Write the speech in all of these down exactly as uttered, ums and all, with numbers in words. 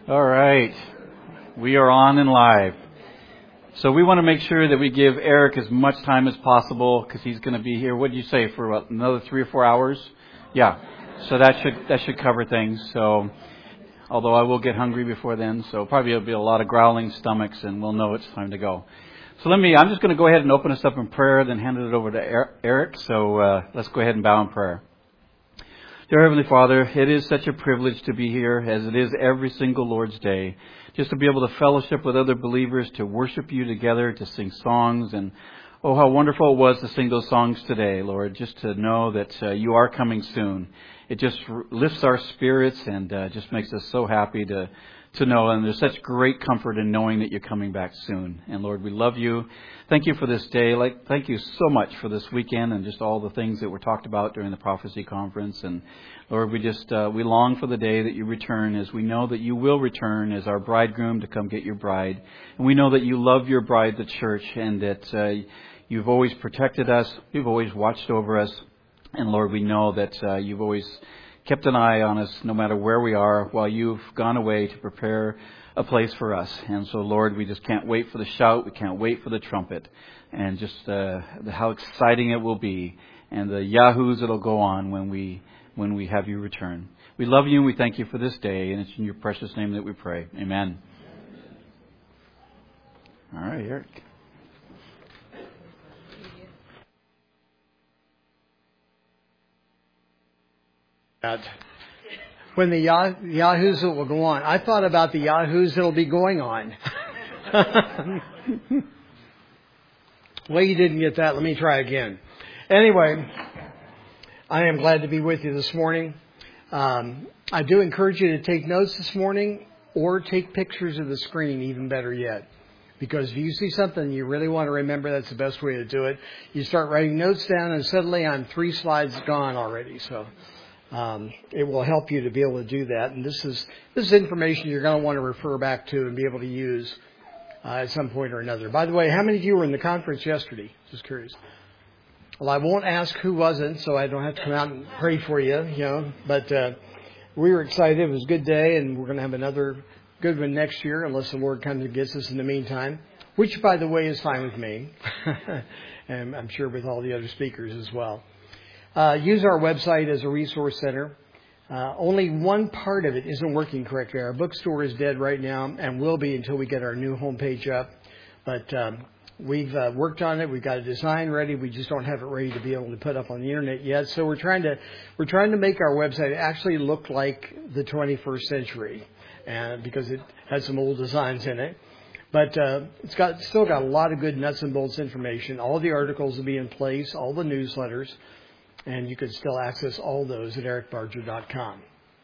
All right. We are on and live. So we want to make sure that we give Eric as much time as possible because he's going to be here. What did you say, for what, another three or four hours? Yeah. So that should that should cover things. So although I will get hungry before then, so probably there'll be a lot of growling stomachs and we'll know it's time to go. So let me, I'm just going to go ahead and open us up in prayer, then hand it over to Eric. So uh, let's go ahead and bow in prayer. Dear Heavenly Father, it is such a privilege to be here, as it is every single Lord's Day, just to be able to fellowship with other believers, to worship you together, to sing songs. And oh, how wonderful it was to sing those songs today, Lord, just to know that uh, you are coming soon. It just r- lifts our spirits and uh, just makes us so happy to to know. And there's such great comfort in knowing that you're coming back soon. And Lord, we love you. Thank you for this day. Like, thank you so much for this weekend and just all the things that were talked about during the prophecy conference. And Lord, we just uh, we long for the day that you return, as we know that you will return as our bridegroom to come get your bride. And we know that you love your bride, the church, and that uh, you've always protected us. You've always watched over us. And Lord, we know that uh, you've always kept an eye on us no matter where we are while you've gone away to prepare a place for us. And so, Lord, we just can't wait for the shout. We can't wait for the trumpet. And just uh, how exciting it will be. And the yahoos that'll go on when we when we have you return. We love you and we thank you for this day. And it's in your precious name that we pray. Amen. All right, Eric. When the Yah- Yahoos that will go on. I thought about the Yahoos that will be going on. Well, you didn't get that. Let me try again. Anyway, I am glad to be with you this morning. Um, I do encourage you to take notes this morning or take pictures of the screen, even better yet. Because if you see something you really want to remember, that's the best way to do it. You start writing notes down and suddenly I'm three slides gone already. So Um, it will help you to be able to do that. And this is this is information you're going to want to refer back to and be able to use uh, at some point or another. By the way, how many of you were in the conference yesterday? Just curious. Well, I won't ask who wasn't, so I don't have to come out and pray for you, you know. But uh, we were excited. It was a good day, and we're going to have another good one next year, unless the Lord comes and gets us in the meantime, which, by the way, is fine with me. And I'm sure with all the other speakers as well. Uh, use our website as a resource center. Uh, only one part of it isn't working correctly. Our bookstore is dead right now and will be until we get our new homepage up. But um, we've uh, worked on it. We've got a design ready. We just don't have it ready to be able to put up on the internet yet. So we're trying to we're trying to make our website actually look like the twenty-first century, and because it has some old designs in it. But uh, it's got still got a lot of good nuts and bolts information. All the articles will be in place. All the newsletters. And you can still access all those at eric barger dot com.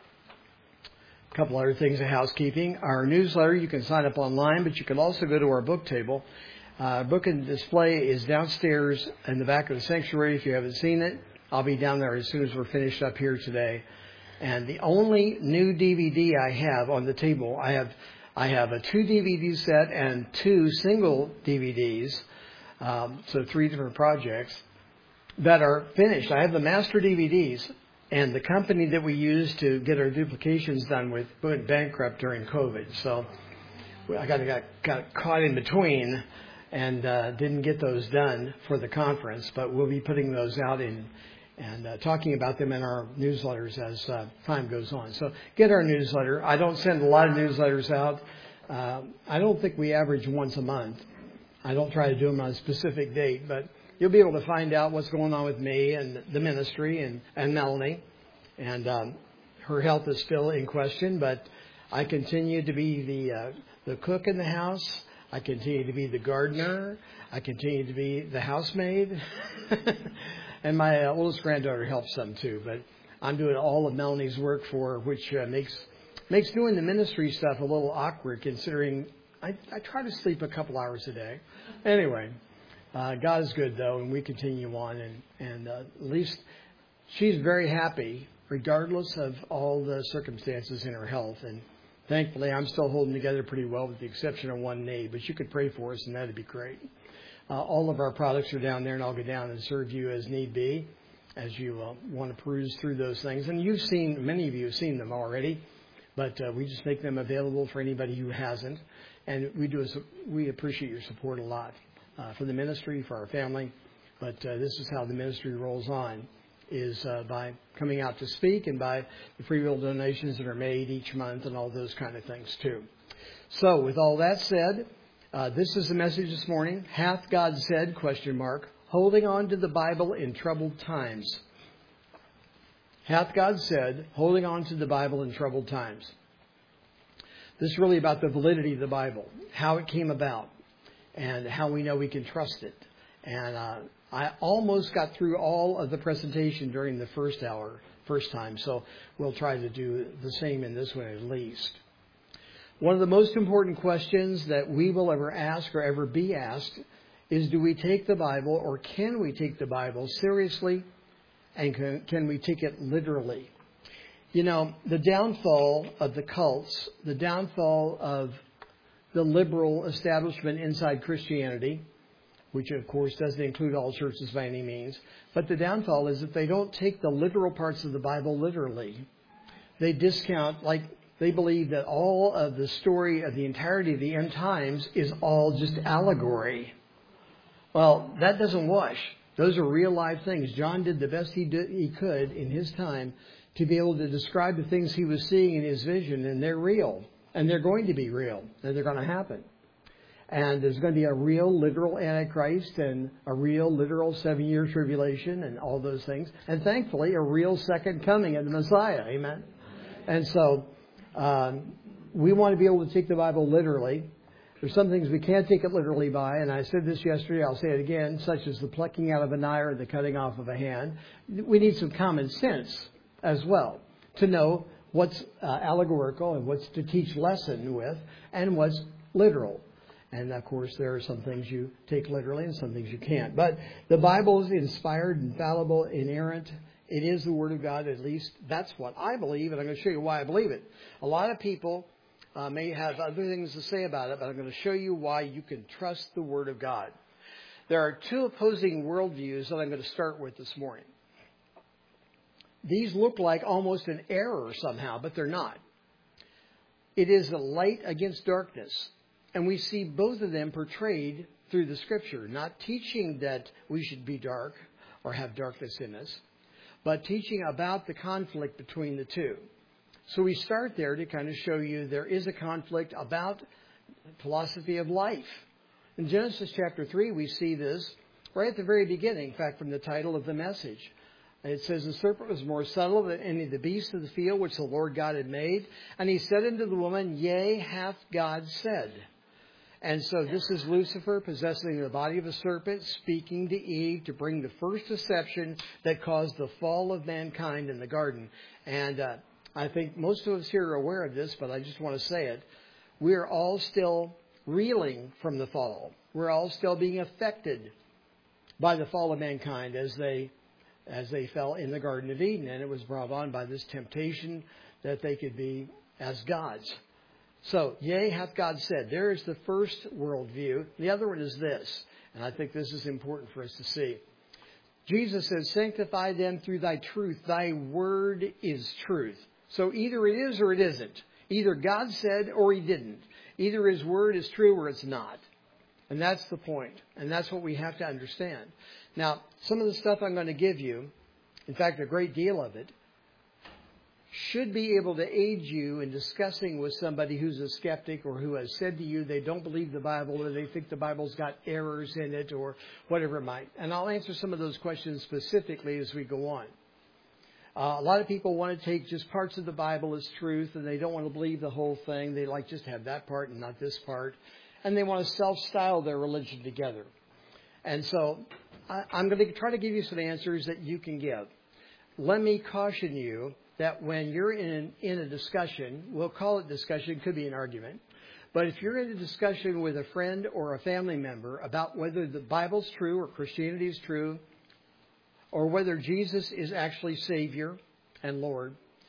A couple other things of housekeeping. Our newsletter, you can sign up online, but you can also go to our book table. Uh, book and display is downstairs in the back of the sanctuary. If you haven't seen it, I'll be down there as soon as we're finished up here today. And the only new D V D I have on the table, I have I have a two D V D set and two single D V Ds, um, so three different projects that are finished. I have the master D V Ds, and the company that we used to get our duplications done with went bankrupt during COVID. So I got got, got caught in between and uh, didn't get those done for the conference, but we'll be putting those out in and uh, talking about them in our newsletters as uh, time goes on. So get our newsletter. I don't send a lot of newsletters out. Uh, I don't think we average once a month. I don't try to do them on a specific date, but you'll be able to find out what's going on with me and the ministry and, and Melanie. And um, her health is still in question, but I continue to be the uh, the cook in the house. I continue to be the gardener. I continue to be the housemaid. And my uh, oldest granddaughter helps some too. But I'm doing all of Melanie's work for her, which uh, makes makes doing the ministry stuff a little awkward, considering I, I try to sleep a couple hours a day. Anyway. Uh, God is good, though, and we continue on. And, and uh, at least she's very happy, regardless of all the circumstances in her health. And thankfully, I'm still holding together pretty well, with the exception of one knee. But you could pray for us, and that would be great. Uh, all of our products are down there, and I'll go down and serve you as need be, as you uh, want to peruse through those things. And you've seen, many of you have seen them already. but uh, we just make them available for anybody who hasn't. And we do. A, we appreciate your support a lot uh, for the ministry, for our family. But uh, this is how the ministry rolls on, is uh, by coming out to speak and by the free will donations that are made each month and all those kind of things too. So with all that said, uh, this is the message this morning. Hath God said, question mark, holding on to the Bible in troubled times. Hath God said, holding on to the Bible in troubled times. This is really about the validity of the Bible, how it came about, and how we know we can trust it. And uh, I almost got through all of the presentation during the first hour, first time, so we'll try to do the same in this one at least. One of the most important questions that we will ever ask or ever be asked is, do we take the Bible, or can we take the Bible seriously, and can, can we take it literally? You know, the downfall of the cults, the downfall of the liberal establishment inside Christianity, which of course doesn't include all churches by any means, but the downfall is that they don't take the literal parts of the Bible literally. They discount, like they believe that all of the story of the entirety of the end times is all just allegory. Well, that doesn't wash. Those are real life things. John did the best he did, he could in his time to be able to describe the things he was seeing in his vision, and they're real, and they're going to be real, and they're going to happen. And there's going to be a real, literal Antichrist, and a real, literal seven-year tribulation, and all those things. And thankfully, a real second coming of the Messiah. Amen. And so um, we want to be able to take the Bible literally. There's some things we can't take it literally by, and I said this yesterday, I'll say it again, such as the plucking out of an eye or the cutting off of a hand. We need some common sense as well to know what's uh, allegorical and what's to teach lesson with, and what's literal. And of course, there are some things you take literally and some things you can't. But the Bible is inspired, infallible, inerrant. It is the Word of God, at least that's what I believe, and I'm going to show you why I believe it. A lot of people Uh, may have other things to say about it, but I'm going to show you why you can trust the Word of God. There are two opposing worldviews that I'm going to start with this morning. These look like almost an error somehow, but they're not. It is the light against darkness, and we see both of them portrayed through the Scripture, not teaching that we should be dark or have darkness in us, but teaching about the conflict between the two. So we start there to kind of show you there is a conflict about philosophy of life. In Genesis chapter three, we see this right at the very beginning, in fact, from the title of the message. It says, the serpent was more subtle than any of the beasts of the field which the Lord God had made. And he said unto the woman, yea, hath God said. And so this is Lucifer possessing the body of a serpent, speaking to Eve to bring the first deception that caused the fall of mankind in the garden. And uh, I think most of us here are aware of this, but I just want to say it. We're all still reeling from the fall. We're all still being affected by the fall of mankind as they as they fell in the Garden of Eden. And it was brought on by this temptation that they could be as gods. So, yea, hath God said. There is the first worldview. The other one is this, and I think this is important for us to see. Jesus says, sanctify them through thy truth. Thy word is truth. So either it is or it isn't. Either God said or he didn't. Either his word is true or it's not. And that's the point. And that's what we have to understand. Now, some of the stuff I'm going to give you, in fact, a great deal of it, should be able to aid you in discussing with somebody who's a skeptic or who has said to you they don't believe the Bible or they think the Bible's got errors in it or whatever it might. And I'll answer some of those questions specifically as we go on. Uh, a lot of people want to take just parts of the Bible as truth, and they don't want to believe the whole thing. They like just have that part and not this part. And they want to self-style their religion together. And so I, I'm going to try to give you some answers that you can give. Let me caution you that when you're in, an, in a discussion, we'll call it discussion, it could be an argument. But if you're in a discussion with a friend or a family member about whether the Bible's true or Christianity is true, or whether Jesus is actually Savior and Lord,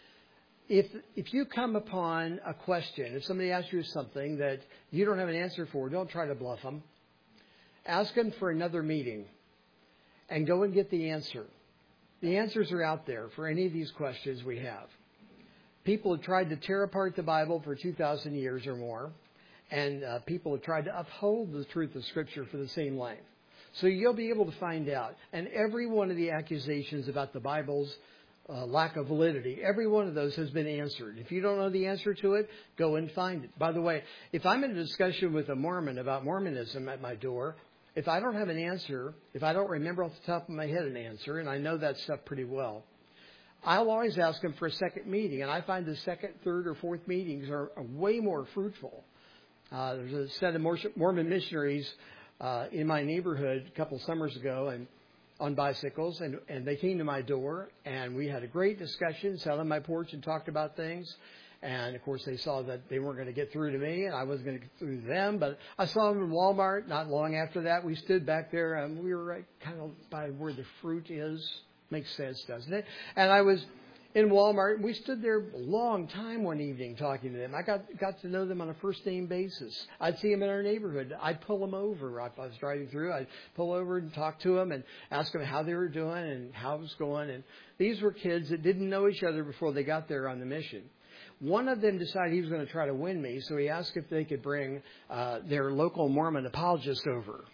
if if you come upon a question, if somebody asks you something that you don't have an answer for, don't try to bluff them. Ask them for another meeting and go and get the answer. The answers are out there for any of these questions we have. People have tried to tear apart the Bible for two thousand years or more. And uh, people have tried to uphold the truth of Scripture for the same length. So you'll be able to find out. And every one of the accusations about the Bible's uh, lack of validity, every one of those has been answered. If you don't know the answer to it, go and find it. By the way, if I'm in a discussion with a Mormon about Mormonism at my door, if I don't have an answer, if I don't remember off the top of my head an answer, and I know that stuff pretty well, I'll always ask them for a second meeting. And I find the second, third, or fourth meetings are, are way more fruitful. Uh, there's a set of Mormon missionaries uh, in my neighborhood a couple summers ago, and on bicycles, and, and they came to my door, and we had a great discussion, sat on my porch and talked about things. And, of course, they saw that they weren't going to get through to me, and I wasn't going to get through to them. But I saw them in Walmart not long after that. We stood back there, and we were right kind of by where the fruit is. Makes sense, doesn't it? And I was in Walmart, and we stood there a long time one evening talking to them. I got got to know them on a first-name basis. I'd see them in our neighborhood. I'd pull them over. If I was driving through, I'd pull over and talk to them and ask them how they were doing and how it was going. And these were kids that didn't know each other before they got there on the mission. One of them decided he was going to try to win me, so he asked if they could bring uh, their local Mormon apologist over.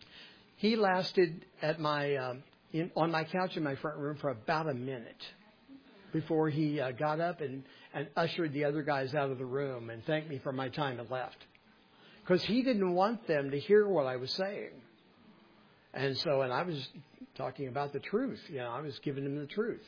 He lasted at my um, in, on my couch in my front room for about a minute before he uh, got up and, and ushered the other guys out of the room and thanked me for my time and left. Because he didn't want them to hear what I was saying. And so, and I was talking about the truth. You know, I was giving them the truth.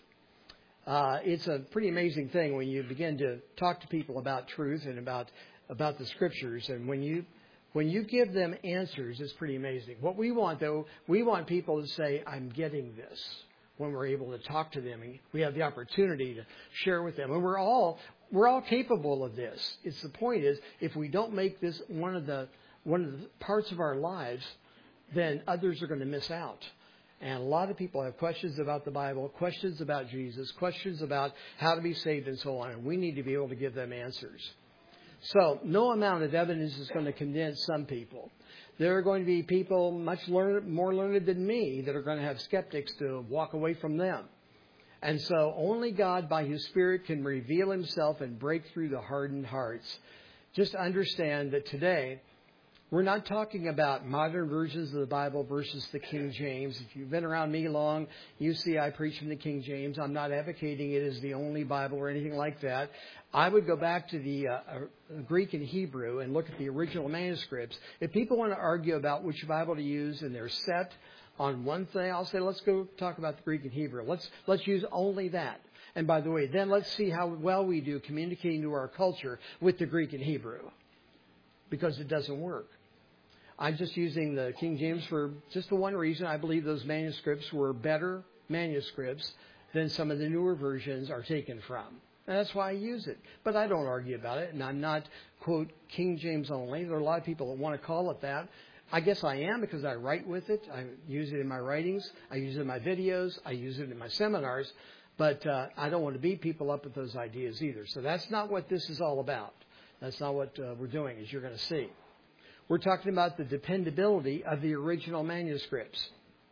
Uh, it's a pretty amazing thing when you begin to talk to people about truth and about about the Scriptures. And when you when you give them answers, it's pretty amazing. What we want, though, we want people to say, I'm getting this. When we're able to talk to them, and we have the opportunity to share with them, and we're all we're all capable of this. It's the point is, if we don't make this one of the one of the parts of our lives, then others are going to miss out. And a lot of people have questions about the Bible, questions about Jesus, questions about how to be saved, and so on. And we need to be able to give them answers. So no amount of evidence is going to convince some people. There are going to be people much learned, more learned than me that are going to have skeptics to walk away from them. And so only God by His Spirit can reveal Himself and break through the hardened hearts. Just understand that today we're not talking about modern versions of the Bible versus the King James. If you've been around me long, you see I preach from the King James. I'm not advocating it as the only Bible or anything like that. I would go back to the uh, Greek and Hebrew and look at the original manuscripts. If people want to argue about which Bible to use and they're set on one thing, I'll say let's go talk about the Greek and Hebrew. Let's let's use only that. And by the way, then let's see how well we do communicating to our culture with the Greek and Hebrew, because it doesn't work. I'm just using the King James for just the one reason. I believe those manuscripts were better manuscripts than some of the newer versions are taken from. And that's why I use it. But I don't argue about it, and I'm not, quote, King James only. There are a lot of people that want to call it that. I guess I am, because I write with it. I use it in my writings. I use it in my videos. I use it in my seminars. But uh, I don't want to beat people up with those ideas either. So that's not what this is all about. That's not what uh, we're doing, as you're going to see. We're talking about the dependability of the original manuscripts.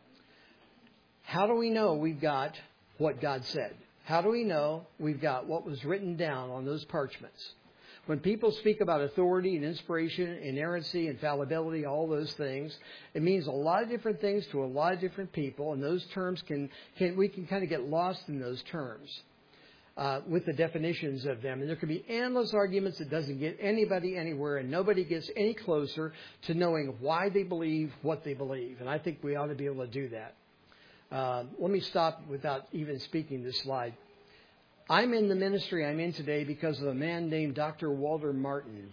How do we know we've got what God said? How do we know we've got what was written down on those parchments? When people speak about authority and inspiration, inerrancy, infallibility, all those things, it means a lot of different things to a lot of different people, and those terms can, can we can kind of get lost in those terms. Uh, with the definitions of them. And there can be endless arguments that doesn't get anybody anywhere, and nobody gets any closer to knowing why they believe what they believe. And I think we ought to be able to do that. Uh, let me stop without even speaking this slide. I'm in the ministry I'm in today because of a man named Doctor Walter Martin.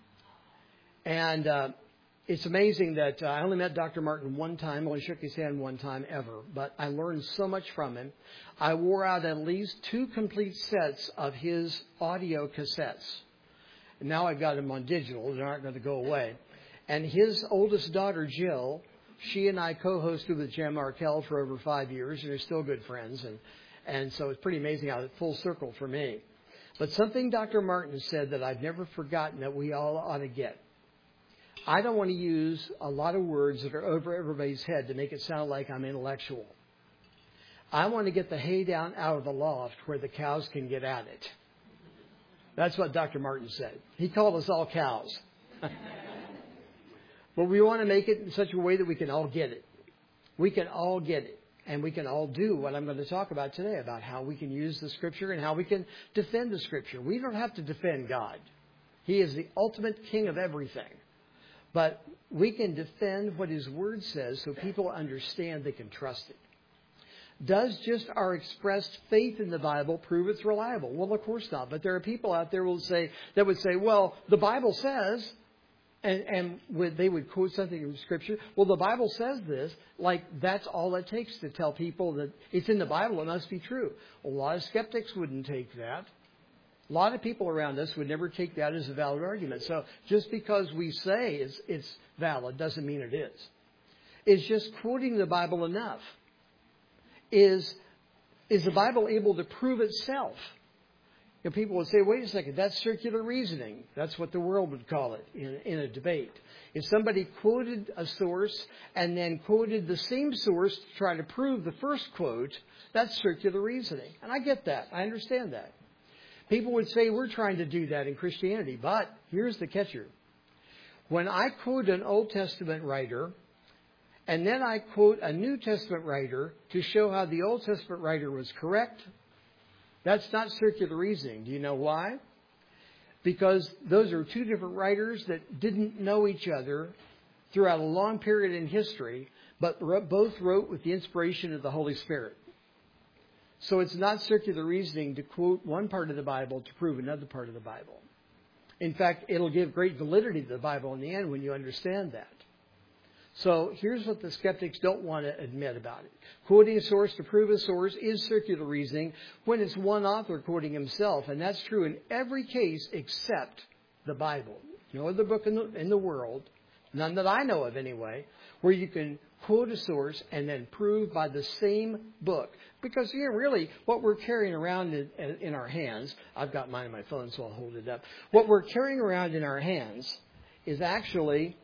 And uh, it's amazing that uh, I only met Doctor Martin one time, only shook his hand one time ever, but I learned so much from him. I wore out at least two complete sets of his audio cassettes. And now I've got them on digital. They aren't going to go away. And his oldest daughter, Jill, she and I co-hosted with Jan Markell for over five years, and are still good friends. And, and so it's pretty amazing how it's full circle for me. But something Doctor Martin said that I've never forgotten that we all ought to get. I don't want to use a lot of words that are over everybody's head to make it sound like I'm intellectual. I want to get the hay down out of the loft where the cows can get at it. That's what Doctor Martin said. He called us all cows. But we want to make it in such a way that we can all get it. We can all get it. And we can all do what I'm going to talk about today, about how we can use the Scripture and how we can defend the Scripture. We don't have to defend God. He is the ultimate king of everything. But we can defend what His Word says so people understand they can trust it. Does just our expressed faith in the Bible prove it's reliable? Well, of course not. But there are people out there who will say, that would say, well, the Bible says... And, and would, they would quote something from Scripture. Well, the Bible says this, like that's all it takes to tell people that it's in the Bible, it must be true. A lot of skeptics wouldn't take that. A lot of people around us would never take that as a valid argument. So just because we say it's, it's valid doesn't mean it is. It's just quoting the Bible enough. Is, is the Bible able to prove itself? You know, people would say, wait a second, that's circular reasoning. That's what the world would call it in, in a debate. If somebody quoted a source and then quoted the same source to try to prove the first quote, that's circular reasoning. And I get that. I understand that. People would say we're trying to do that in Christianity. But here's the catcher. When I quote an Old Testament writer and then I quote a New Testament writer to show how the Old Testament writer was correct, that's not circular reasoning. Do you know why? Because those are two different writers that didn't know each other throughout a long period in history, but both wrote with the inspiration of the Holy Spirit. So it's not circular reasoning to quote one part of the Bible to prove another part of the Bible. In fact, it'll give great validity to the Bible in the end when you understand that. So here's what the skeptics don't want to admit about it. Quoting a source to prove a source is circular reasoning when it's one author quoting himself. And that's true in every case except the Bible. No other book in the, in the world, none that I know of anyway, where you can quote a source and then prove by the same book. Because, you know, really, what we're carrying around in, in our hands, I've got mine on my phone, so I'll hold it up. What we're carrying around in our hands is actually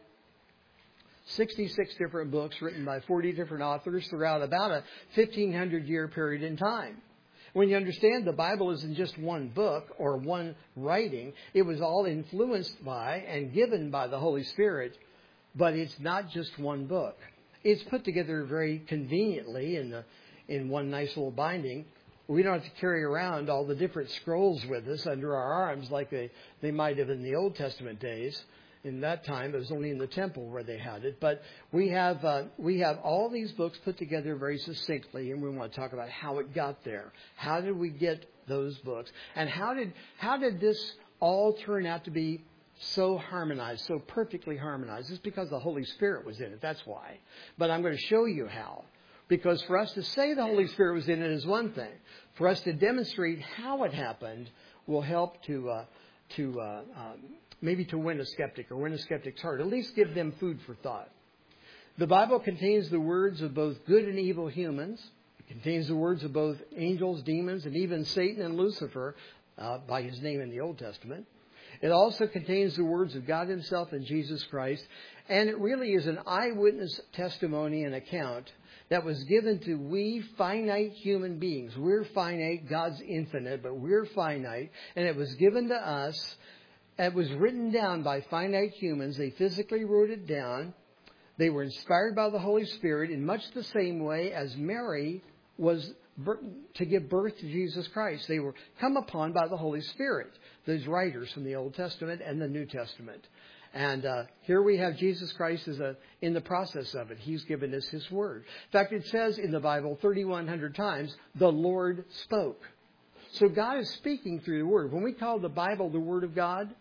sixty-six different books written by forty different authors throughout about a fifteen hundred year period in time. When you understand the Bible isn't just one book or one writing, it was all influenced by and given by the Holy Spirit, but it's not just one book. It's put together very conveniently in the, in one nice little binding. We don't have to carry around all the different scrolls with us under our arms like they, they might have in the Old Testament days. In that time, it was only in the temple where they had it. But we have uh, we have all these books put together very succinctly, and we want to talk about how it got there. How did we get those books? And how did how did this all turn out to be so harmonized, so perfectly harmonized? It's because the Holy Spirit was in it. That's why. But I'm going to show you how. Because for us to say the Holy Spirit was in it is one thing. For us to demonstrate how it happened will help to uh, to uh, um, maybe to win a skeptic or win a skeptic's heart. At least give them food for thought. The Bible contains the words of both good and evil humans. It contains the words of both angels, demons, and even Satan and Lucifer uh, by his name in the Old Testament. It also contains the words of God Himself and Jesus Christ. And it really is an eyewitness testimony and account that was given to we finite human beings. We're finite, God's infinite, but we're finite. And it was given to us. It was written down by finite humans. They physically wrote it down. They were inspired by the Holy Spirit in much the same way as Mary was to give birth to Jesus Christ. They were come upon by the Holy Spirit, those writers from the Old Testament and the New Testament. And uh, here we have Jesus Christ as a, in the process of it. He's given us His Word. In fact, it says in the Bible thirty-one hundred times, the Lord spoke. So God is speaking through the Word. When we call the Bible the Word of God,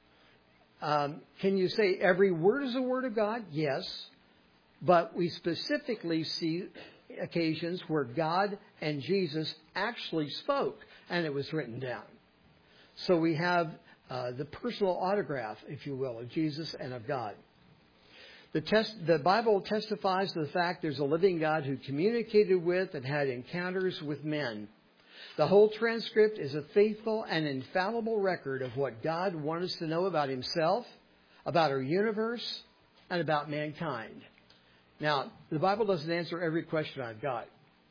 Um, can you say every word is a word of God? Yes. But we specifically see occasions where God and Jesus actually spoke and it was written down. So we have uh, the personal autograph, if you will, of Jesus and of God. The, test, the Bible testifies to the fact there's a living God who communicated with and had encounters with men. The whole transcript is a faithful and infallible record of what God wants us to know about Himself, about our universe, and about mankind. Now, the Bible doesn't answer every question I've got.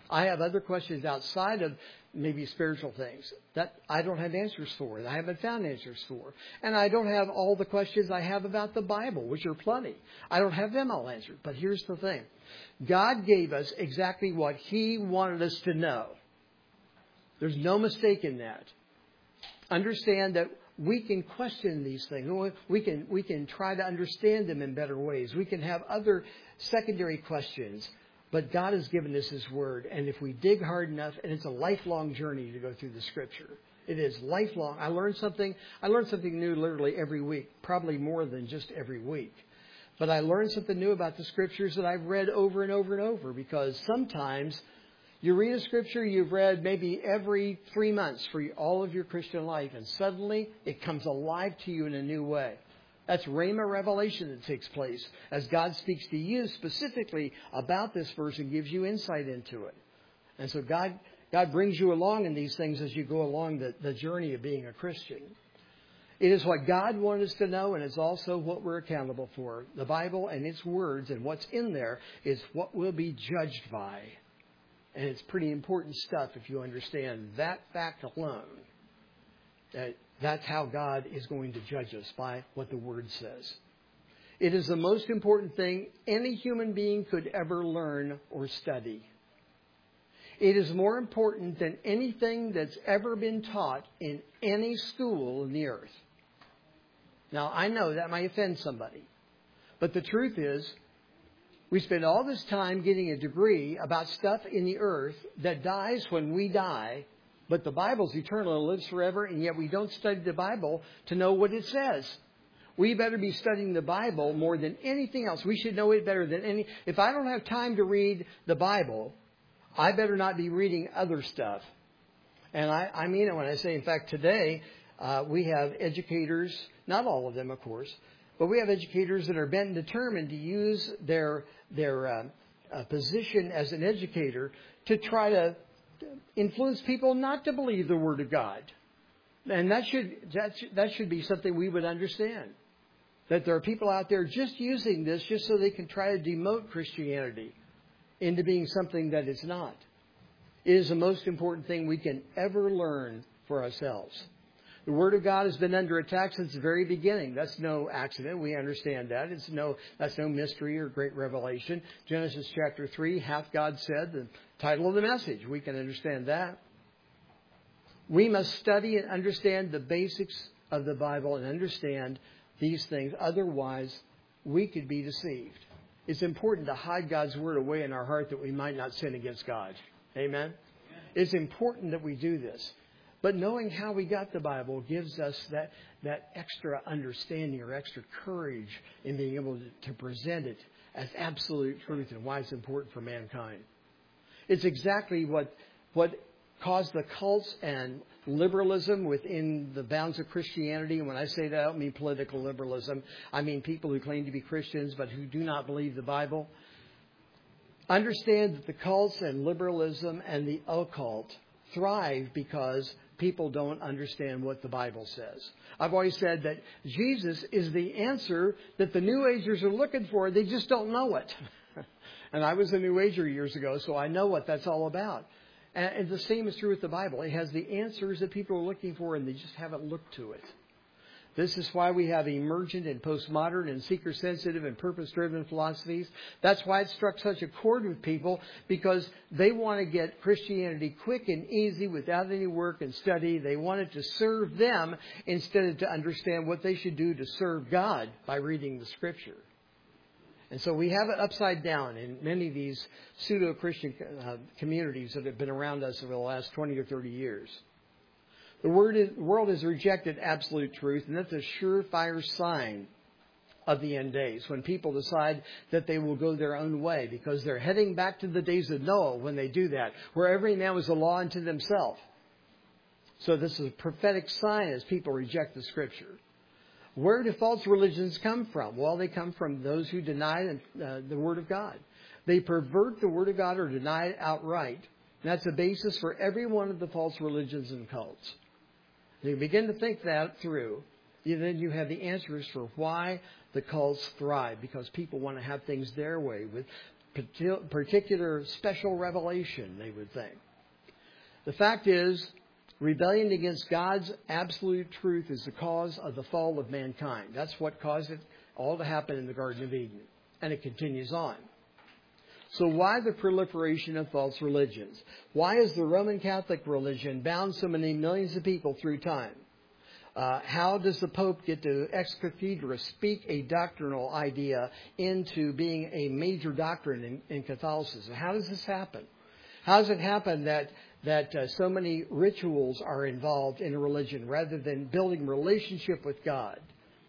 I have other questions outside of maybe spiritual things that I don't have answers for, that I haven't found answers for. And I don't have all the questions I have about the Bible, which are plenty. I don't have them all answered. But here's the thing. God gave us exactly what He wanted us to know. There's no mistake in that. Understand that we can question these things. We can, we can try to understand them in better ways. We can have other secondary questions. But God has given us His Word. And if we dig hard enough, and it's a lifelong journey to go through the Scripture. It is lifelong. I learn something. I learn something new literally every week. Probably more than just every week. But I learn something new about the Scriptures that I've read over and over and over. Because sometimes you read a Scripture you've read maybe every three months for all of your Christian life. And suddenly it comes alive to you in a new way. That's Rhema revelation that takes place as God speaks to you specifically about this verse and gives you insight into it. And so God, God brings you along in these things as you go along the, the journey of being a Christian. It is what God wanted us to know, and it's also what we're accountable for. The Bible and its words and what's in there is what we'll be judged by. And it's pretty important stuff if you understand that fact alone. That That's how God is going to judge us, by what the Word says. It is the most important thing any human being could ever learn or study. It is more important than anything that's ever been taught in any school in the earth. Now, I know that might offend somebody. But the truth is, we spend all this time getting a degree about stuff in the earth that dies when we die. But the Bible's eternal and lives forever, and yet we don't study the Bible to know what it says. We better be studying the Bible more than anything else. We should know it better than any... If I don't have time to read the Bible, I better not be reading other stuff. And I, I mean it when I say, in fact, today uh, we have educators, not all of them, of course, but we have educators that are bent and determined to use their, their uh, uh, position as an educator to try to influence people not to believe the Word of God. And that should, that should, that should be something we would understand. That there are people out there just using this just so they can try to demote Christianity into being something that it's not. It is the most important thing we can ever learn for ourselves. The Word of God has been under attack since the very beginning. That's no accident. We understand that. It's no, that's no mystery or great revelation. Genesis chapter three, hath God said, the title of the message. We can understand that. We must study and understand the basics of the Bible and understand these things. Otherwise, we could be deceived. It's important to hide God's Word away in our heart that we might not sin against God. Amen? It's important that we do this. But knowing how we got the Bible gives us that, that extra understanding or extra courage in being able to, to present it as absolute truth and why it's important for mankind. It's exactly what, what caused the cults and liberalism within the bounds of Christianity. And when I say that, I don't mean political liberalism. I mean people who claim to be Christians but who do not believe the Bible. Understand that the cults and liberalism and the occult thrive because people don't understand what the Bible says. I've always said that Jesus is the answer that the New Agers are looking for. They just don't know it. And I was a New Ager years ago, so I know what that's all about. And the same is true with the Bible. It has the answers that people are looking for, and they just haven't looked to it. This is why we have emergent and postmodern and seeker-sensitive and purpose-driven philosophies. That's why it struck such a chord with people, because they want to get Christianity quick and easy without any work and study. They want it to serve them instead of to understand what they should do to serve God by reading the Scripture. And so we have it upside down in many of these pseudo-Christian uh, communities that have been around us over the last twenty or thirty years. The world has rejected absolute truth, and that's a surefire sign of the end days, when people decide that they will go their own way, because they're heading back to the days of Noah when they do that, where every man was a law unto themselves. So this is a prophetic sign as people reject the Scripture. Where do false religions come from? Well, they come from those who deny uh, the Word of God. They pervert the Word of God or deny it outright. And that's the basis for every one of the false religions and cults. You begin to think that through, then you have the answers for why the cults thrive, because people want to have things their way, with particular special revelation, they would think. The fact is, rebellion against God's absolute truth is the cause of the fall of mankind. That's what caused it all to happen in the Garden of Eden. And it continues on. So why the proliferation of false religions? Why has the Roman Catholic religion bound so many millions of people through time? Uh, how does the Pope get to ex cathedra speak a doctrinal idea into being a major doctrine in, in Catholicism? How does this happen? How does it happen that that uh, so many rituals are involved in a religion rather than building relationship with God?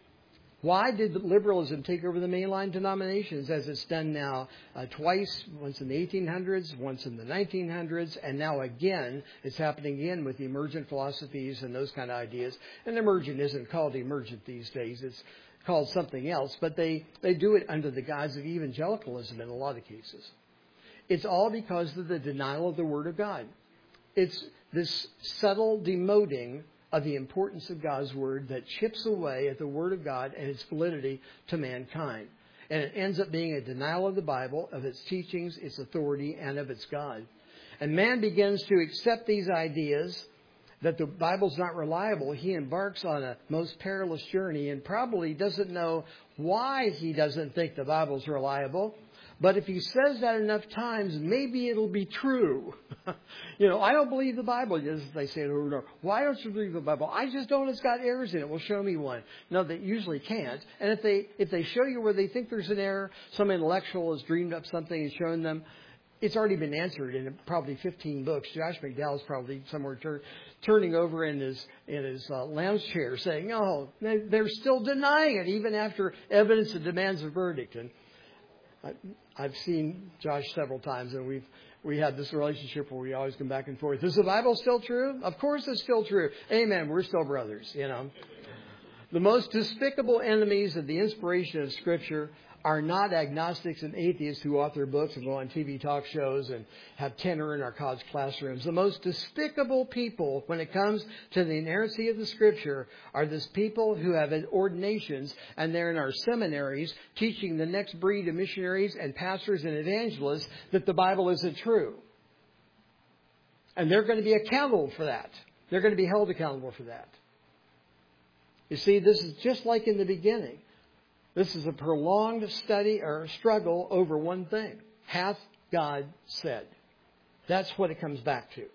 Why did liberalism take over the mainline denominations as it's done now uh, twice, once in the eighteen hundreds, once in the nineteen hundreds, and now again, it's happening again with the emergent philosophies and those kind of ideas. And emergent isn't called emergent these days. It's called something else, but they, they do it under the guise of evangelicalism in a lot of cases. It's all because of the denial of the Word of God. It's this subtle demoting of the importance of God's Word that chips away at the Word of God and its validity to mankind. And it ends up being a denial of the Bible, of its teachings, its authority, and of its God. And man begins to accept these ideas that the Bible's not reliable. He embarks on a most perilous journey and probably doesn't know why he doesn't think the Bible's reliable. But if he says that enough times, maybe it'll be true. You know, I don't believe the Bible. Yes, they say it over and over. Why don't you believe the Bible? I just don't. It's got errors in it. Well, show me one. No, they usually can't. And if they if they show you where they think there's an error, some intellectual has dreamed up something and shown them, it's already been answered in probably fifteen books. Josh McDowell's probably somewhere tur- turning over in his in his uh, lounge chair saying, "Oh, they're still denying it even after evidence that demands a verdict." And I've seen Josh several times, and we've we had this relationship where we always come back and forth. Is the Bible still true? Of course it's still true. Amen. We're still brothers, you know. The most despicable enemies of the inspiration of Scripture are not agnostics and atheists who author books and go on T V talk shows and have tenor in our college classrooms. The most despicable people when it comes to the inerrancy of the Scripture are these people who have ordinations and they're in our seminaries teaching the next breed of missionaries and pastors and evangelists that the Bible isn't true. And they're going to be accountable for that. They're going to be held accountable for that. You see, this is just like in the beginning. This is a prolonged study or struggle over one thing. Hath God said? That's what it comes back to.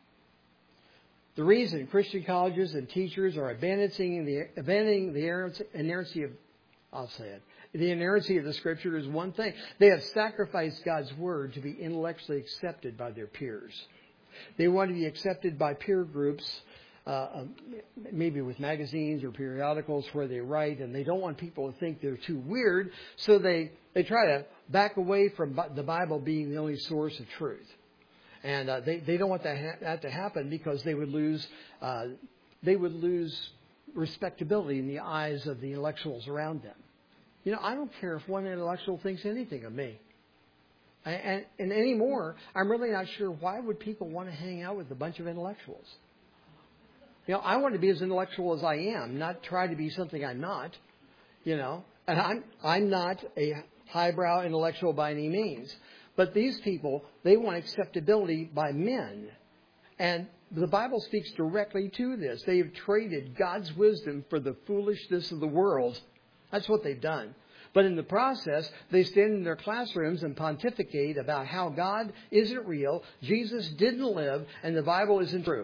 The reason Christian colleges and teachers are abandoning the, abandoning the inerrancy of, I'll say it, the inerrancy of the Scripture is one thing. They have sacrificed God's Word to be intellectually accepted by their peers. They want to be accepted by peer groups, Uh, maybe with magazines or periodicals where they write, and they don't want people to think they're too weird, so they, they try to back away from the Bible being the only source of truth. And uh, they, they don't want that, ha- that to happen because they would lose uh, they would lose respectability in the eyes of the intellectuals around them. You know, I don't care if one intellectual thinks anything of me. And, and, and anymore, I'm really not sure why would people want to hang out with a bunch of intellectuals. You know, I want to be as intellectual as I am, not try to be something I'm not, you know. And I'm I'm not a highbrow intellectual by any means. But these people, they want acceptability by men. And the Bible speaks directly to this. They have traded God's wisdom for the foolishness of the world. That's what they've done. But in the process, they stand in their classrooms and pontificate about how God isn't real, Jesus didn't live, and the Bible isn't true.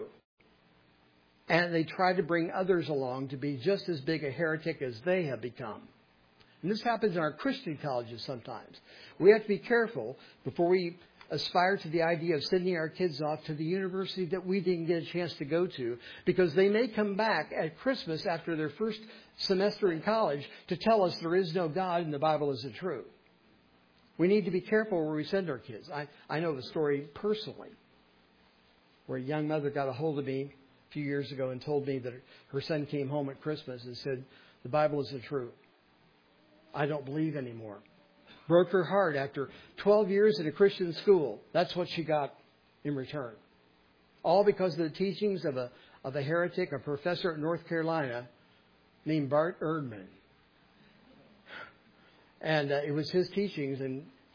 And they try to bring others along to be just as big a heretic as they have become. And this happens in our Christian colleges sometimes. We have to be careful before we aspire to the idea of sending our kids off to the university that we didn't get a chance to go to, because they may come back at Christmas after their first semester in college to tell us there is no God and the Bible isn't true. We need to be careful where we send our kids. I, I know the story personally where a young mother got a hold of me a few years ago and told me that her son came home at Christmas and said, the Bible isn't true. I don't believe anymore. Broke her heart after twelve years in a Christian school. That's what she got in return. All because of the teachings of a of a heretic, a professor at North Carolina named Bart Ehrman. And uh, it was his teachings, and he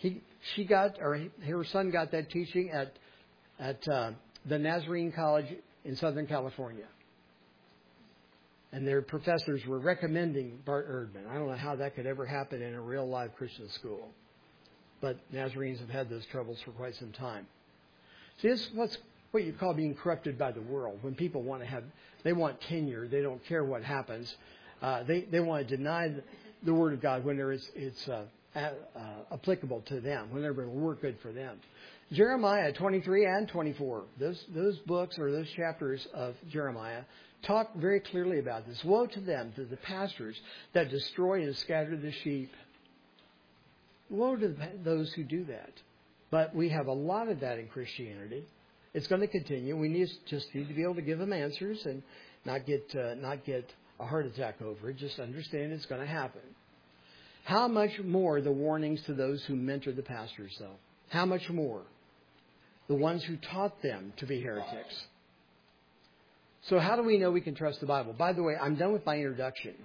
She got, or her son got that teaching at at uh, the Nazarene College in Southern California. And their professors were recommending Bart Ehrman. I don't know how that could ever happen in a real live Christian school. But Nazarenes have had those troubles for quite some time. See, this is what's what you call being corrupted by the world. When people want to have, they want tenure. They don't care what happens. Uh, they, they want to deny the, the Word of God whenever it's, it's uh, uh, applicable to them, whenever it will work good for them. Jeremiah twenty-three and twenty-four, those, those books or those chapters of Jeremiah talk very clearly about this. Woe to them, to the pastors that destroy and scatter the sheep. Woe to those who do that. But we have a lot of that in Christianity. It's going to continue. We need, just need to be able to give them answers and not get uh, not get a heart attack over it. Just understand it's going to happen. How much more the warnings to those who mentor the pastors, though? How much more? The ones who taught them to be heretics. So how do we know we can trust the Bible? By the way, I'm done with my introduction.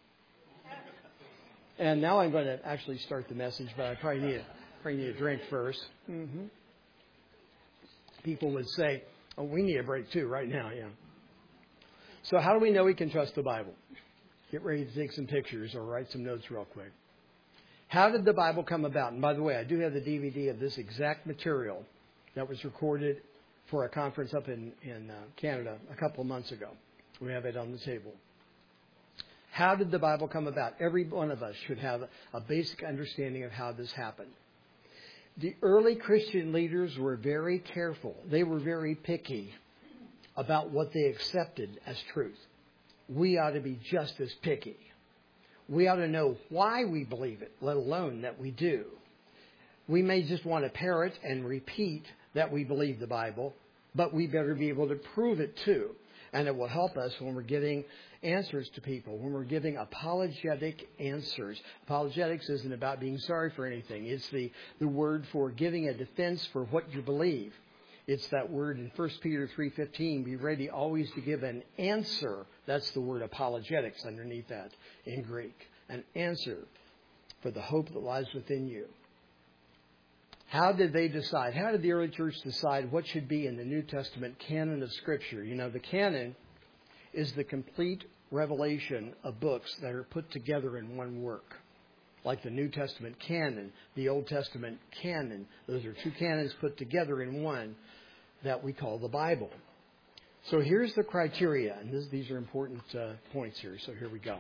And now I'm going to actually start the message, but I probably need a, probably need a drink first. Mm-hmm. People would say, oh, we need a break too right now, yeah. So how do we know we can trust the Bible? Get ready to take some pictures or write some notes real quick. How did the Bible come about? And by the way, I do have the D V D of this exact material that was recorded for a conference up in, in uh, Canada a couple of months ago. We have it on the table. How did the Bible come about? Every one of us should have a basic understanding of how this happened. The early Christian leaders were very careful. They were very picky about what they accepted as truth. We ought to be just as picky. We ought to know why we believe it, let alone that we do. We may just want to parrot and repeat that we believe the Bible, but we better be able to prove it too. And it will help us when we're giving answers to people, when we're giving apologetic answers. Apologetics isn't about being sorry for anything. It's the, the word for giving a defense for what you believe. It's that word in First Peter three fifteen, be ready always to give an answer. That's the word apologetics underneath that in Greek. An answer for the hope that lies within you. How did they decide? How did the early church decide what should be in the New Testament canon of Scripture? You know, the canon is the complete revelation of books that are put together in one work. Like the New Testament canon, the Old Testament canon. Those are two canons put together in one that we call the Bible. So here's the criteria, and this, these are important uh, points here, so here we go.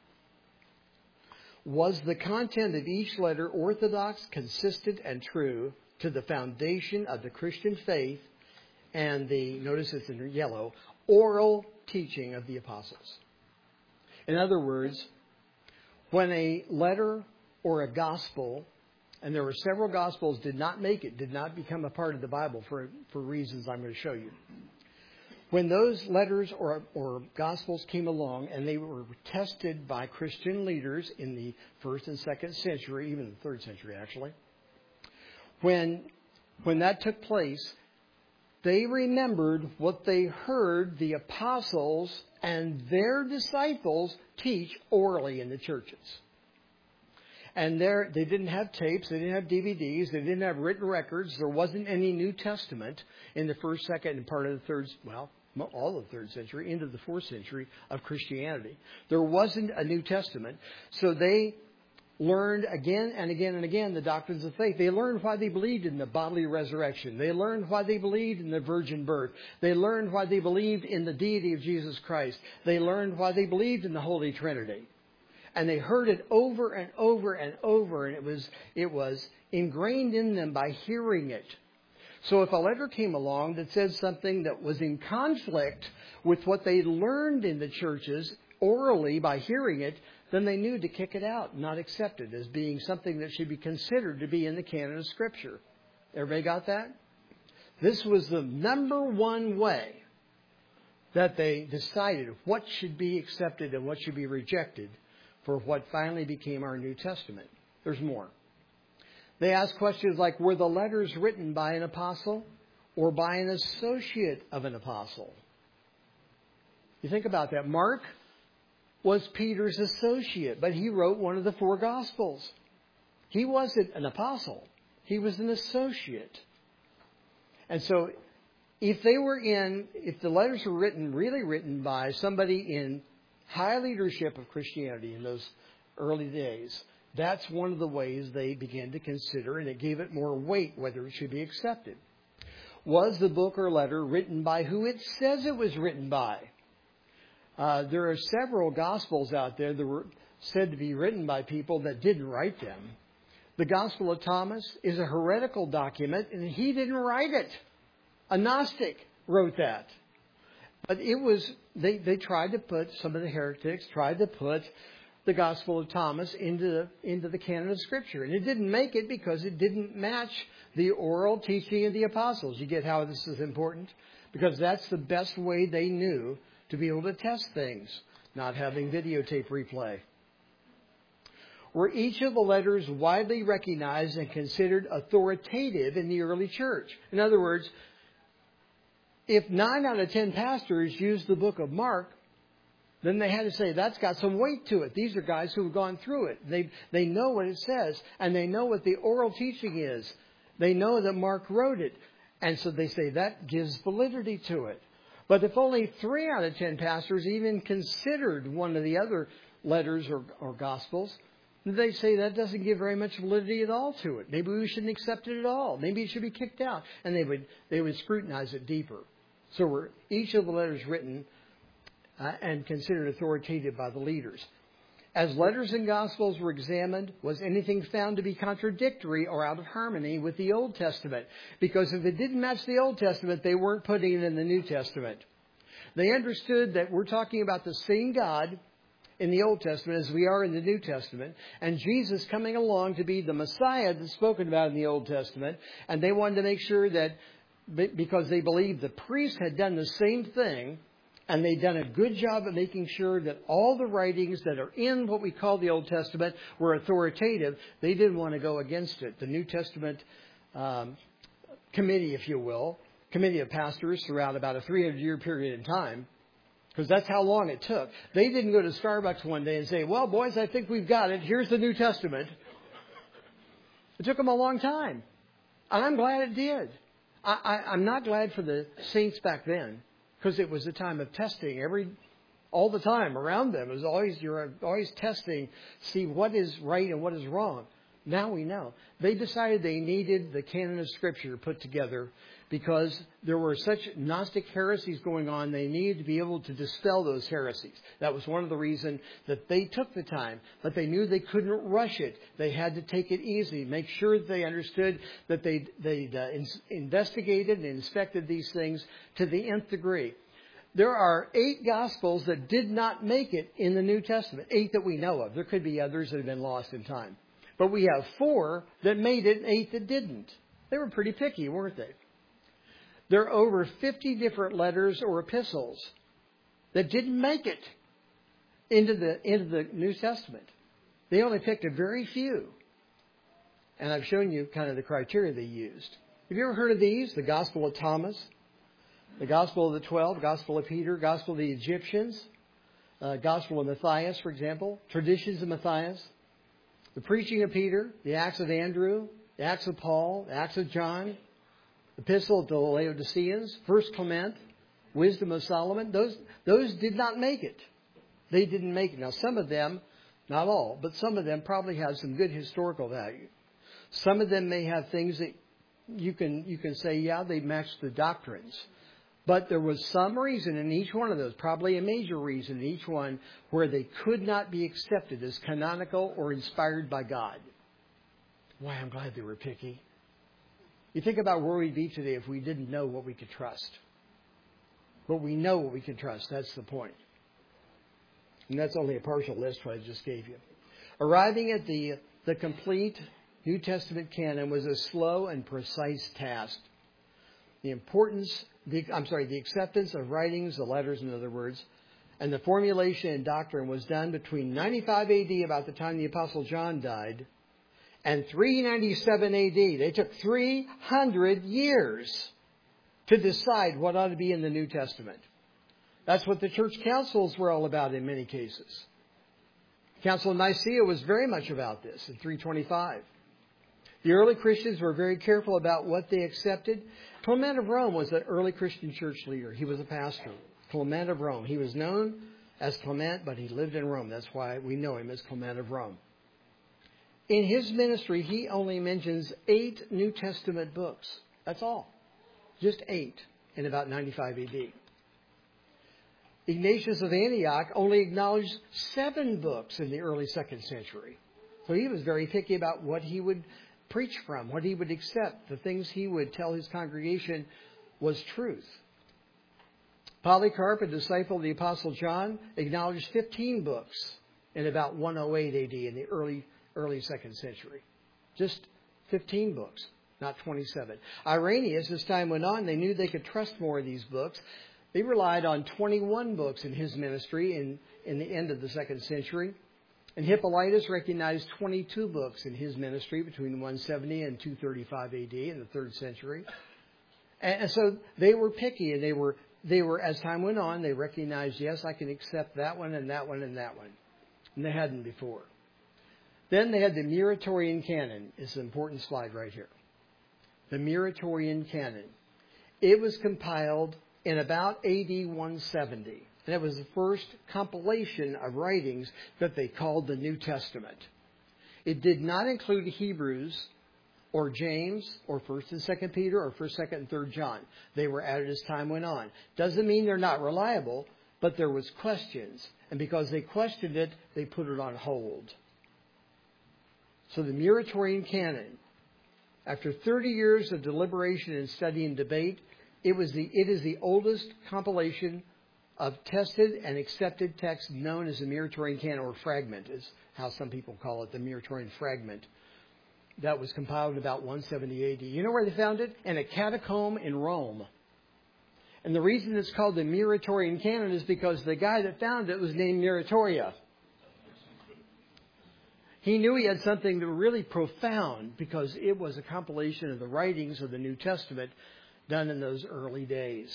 Was the content of each letter orthodox, consistent, and true to the foundation of the Christian faith and the, notice it's in yellow, oral teaching of the apostles? In other words, when a letter or a gospel, and there were several gospels did not make it, did not become a part of the Bible for, for reasons I'm going to show you. When those letters or, or gospels came along and they were tested by Christian leaders in the first and second century, even the third century actually, when, when that took place, they remembered what they heard the apostles and their disciples teach orally in the churches. And there, they didn't have tapes, they didn't have D V Ds, they didn't have written records. There wasn't any New Testament in the first, second, and part of the third, well, all of the third century, into the fourth century of Christianity. There wasn't a New Testament. So they learned again and again and again the doctrines of faith. They learned why they believed in the bodily resurrection. They learned why they believed in the virgin birth. They learned why they believed in the deity of Jesus Christ. They learned why they believed in the Holy Trinity. And they heard it over and over and over, and it was it was ingrained in them by hearing it. So if a letter came along that said something that was in conflict with what they learned in the churches orally by hearing it, then they knew to kick it out and not accept it as being something that should be considered to be in the canon of Scripture. Everybody got that? This was the number one way that they decided what should be accepted and what should be rejected for what finally became our New Testament. There's more. They ask questions like, were the letters written by an apostle or by an associate of an apostle? You think about that. Mark was Peter's associate, but he wrote one of the four Gospels. He wasn't an apostle. He was an associate. And so if they were in, if the letters were written, really written by somebody in high leadership of Christianity in those early days, that's one of the ways they began to consider, and it gave it more weight whether it should be accepted. Was the book or letter written by who it says it was written by? Uh, there are several Gospels out there that were said to be written by people that didn't write them. The Gospel of Thomas is a heretical document, and he didn't write it. A Gnostic wrote that. But it was, they, they tried to put, some of the heretics tried to put the Gospel of Thomas into the, into the canon of Scripture. And it didn't make it because it didn't match the oral teaching of the apostles. You get how this is important? Because that's the best way they knew to be able to test things, not having videotape replay. Were each of the letters widely recognized and considered authoritative in the early church? In other words, if nine out of ten pastors used the book of Mark, then they had to say, that's got some weight to it. These are guys who have gone through it. They, they know what it says, and they know what the oral teaching is. They know that Mark wrote it. And so they say that gives validity to it. But if only three out of ten pastors even considered one of the other letters or, or Gospels, they say that doesn't give very much validity at all to it. Maybe we shouldn't accept it at all. Maybe it should be kicked out. And they would they would scrutinize it deeper. So were each of the letters written uh, and considered authoritative by the leaders. As letters and Gospels were examined, was anything found to be contradictory or out of harmony with the Old Testament? Because if it didn't match the Old Testament, they weren't putting it in the New Testament. They understood that we're talking about the same God in the Old Testament as we are in the New Testament, and Jesus coming along to be the Messiah that's spoken about in the Old Testament, and they wanted to make sure that because they believed the priests had done the same thing, and they'd done a good job of making sure that all the writings that are in what we call the Old Testament were authoritative, they didn't want to go against it. The New Testament um, committee, if you will, committee of pastors throughout about a three hundred year period of time, because that's how long it took. They didn't go to Starbucks one day and say, well, boys, I think we've got it. Here's the New Testament. It took them a long time. And I'm glad it did. I, I, I'm not glad for the saints back then, because it was a time of testing every, all the time around them. It was always, you're always testing, see what is right and what is wrong. Now we know. They decided they needed the canon of Scripture put together because there were such Gnostic heresies going on. They needed to be able to dispel those heresies. That was one of the reasons that they took the time. But they knew they couldn't rush it. They had to take it easy, make sure that they understood that they they uh, in, investigated and inspected these things to the nth degree. There are eight Gospels that did not make it in the New Testament. Eight that we know of. There could be others that have been lost in time. But we have four that made it and eight that didn't. They were pretty picky, weren't they? There are over fifty different letters or epistles that didn't make it into the, into the New Testament. They only picked a very few. And I've shown you kind of the criteria they used. Have you ever heard of these? The Gospel of Thomas, the Gospel of the Twelve, Gospel of Peter, Gospel of the Egyptians, uh, Gospel of Matthias, for example, Traditions of Matthias, the Preaching of Peter, the Acts of Andrew, the Acts of Paul, the Acts of John, Epistle to the Laodiceans, First Clement, Wisdom of Solomon. Those, those did not make it. They didn't make it. Now, some of them, not all, but some of them probably have some good historical value. Some of them may have things that you can, you can say, yeah, they match the doctrines. But there was some reason in each one of those, probably a major reason in each one, where they could not be accepted as canonical or inspired by God. Why, I'm glad they were picky. You think about where we'd be today if we didn't know what we could trust. But we know what we can trust. That's the point. And that's only a partial list what I just gave you. Arriving at the, the complete New Testament canon was a slow and precise task. The importance, the, I'm sorry, the acceptance of writings, the letters in other words, and the formulation and doctrine was done between ninety-five A D, about the time the Apostle John died, and three ninety-seven A D. They took three hundred years to decide what ought to be in the New Testament. That's what the church councils were all about in many cases. The Council of Nicaea was very much about this in three twenty-five. The early Christians were very careful about what they accepted. Clement of Rome was an early Christian church leader. He was a pastor. Clement of Rome. He was known as Clement, but he lived in Rome. That's why we know him as Clement of Rome. In his ministry, he only mentions eight New Testament books. That's all. Just eight in about ninety-five A D. Ignatius of Antioch only acknowledged seven books in the early second century. So he was very picky about what he would preach from, what he would accept, the things he would tell his congregation was truth. Polycarp, a disciple of the Apostle John, acknowledged fifteen books in about one oh eight A D in the early early second century. Just fifteen books, not twenty-seven. Irenaeus, as time went on, they knew they could trust more of these books. They relied on twenty-one books in his ministry in, in the end of the second century. And Hippolytus recognized twenty-two books in his ministry between one seventy and two thirty-five A D in the third century. And, and so they were picky, and they were, they were, as time went on, they recognized, yes, I can accept that one and that one and that one. And they hadn't before. Then they had the Muratorian Canon. It's an important slide right here. The Muratorian Canon. It was compiled in about A D one seventy. And it was the first compilation of writings that they called the New Testament. It did not include Hebrews or James or First and Second Peter or First, Second, and Third John. They were added as time went on. Doesn't mean they're not reliable, but there was questions. And because they questioned it, they put it on hold. So the Muratorian Canon, after thirty years of deliberation and study and debate, it was the it is the oldest compilation of tested and accepted texts known as the Muratorian Canon, or fragment, is how some people call it, the Muratorian fragment. That was compiled in about one seventy A D. You know where they found it? In a catacomb in Rome. And the reason it's called the Muratorian Canon is because the guy that found it was named Muratoria. He knew he had something that was really profound because it was a compilation of the writings of the New Testament done in those early days.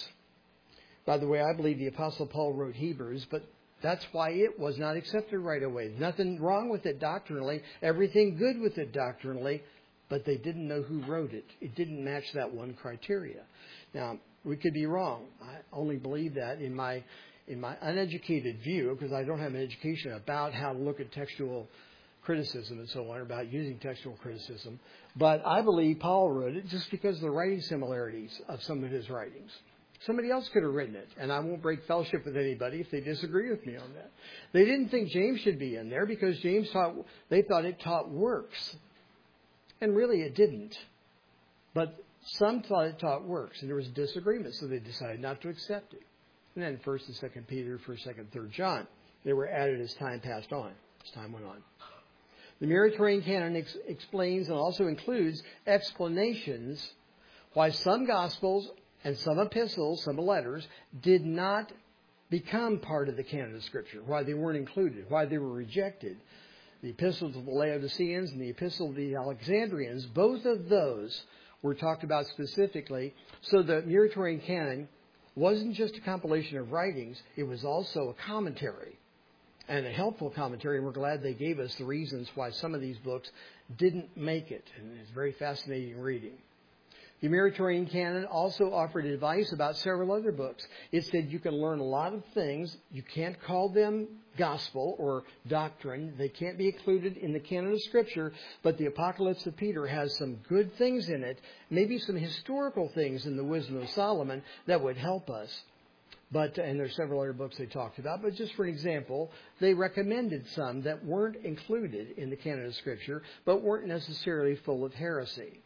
By the way, I believe the Apostle Paul wrote Hebrews, but that's why it was not accepted right away. Nothing wrong with it doctrinally, everything good with it doctrinally, but they didn't know who wrote it. It didn't match that one criteria. Now, we could be wrong. I only believe that in my in my uneducated view, because I don't have an education about how to look at textual criticism and so on, about using textual criticism. But I believe Paul wrote it just because of the writing similarities of some of his writings. Somebody else could have written it, and I won't break fellowship with anybody if they disagree with me on that. They didn't think James should be in there because James taught, they thought it taught works. And really it didn't. But some thought it taught works, and there was a disagreement, so they decided not to accept it. And then First and Second Peter, First, Second, Third John, they were added as time passed on, as time went on. The Muratorian Canon ex- explains and also includes explanations why some Gospels and some epistles, some letters, did not become part of the canon of Scripture, why they weren't included, why they were rejected. The epistles of the Laodiceans and the epistle of the Alexandrians, both of those were talked about specifically. So the Muratorian Canon wasn't just a compilation of writings, it was also a commentary, and a helpful commentary, and we're glad they gave us the reasons why some of these books didn't make it. And it's very fascinating reading. The Muratorian Canon also offered advice about several other books. It said you can learn a lot of things. You can't call them gospel or doctrine. They can't be included in the canon of Scripture, but the Apocalypse of Peter has some good things in it, maybe some historical things in the Wisdom of Solomon that would help us. But, and there's several other books they talked about, but just for an example, they recommended some that weren't included in the canon of Scripture, but weren't necessarily full of heresy.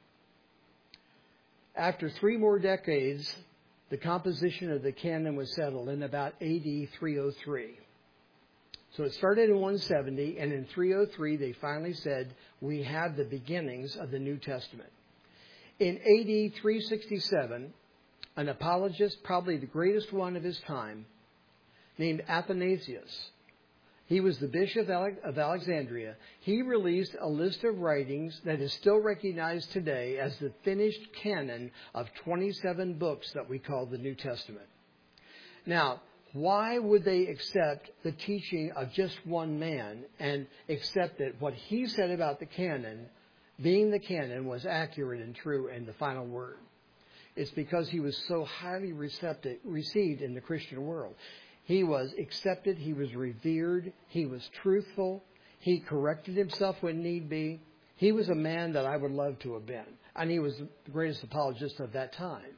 After three more decades, the composition of the canon was settled in about A D three oh three. So it started in one seventy, and in three oh three they finally said, we have the beginnings of the New Testament. In A D three sixty-seven, an apologist, probably the greatest one of his time, named Athanasius, he was the bishop of Alexandria. He released a list of writings that is still recognized today as the finished canon of twenty-seven books that we call the New Testament. Now, why would they accept the teaching of just one man and accept that what he said about the canon being the canon was accurate and true and the final word. It's because he was so highly receptive, received in the Christian world. He was accepted. He was revered. He was truthful. He corrected himself when need be. He was a man that I would love to have been. And he was the greatest apologist of that time.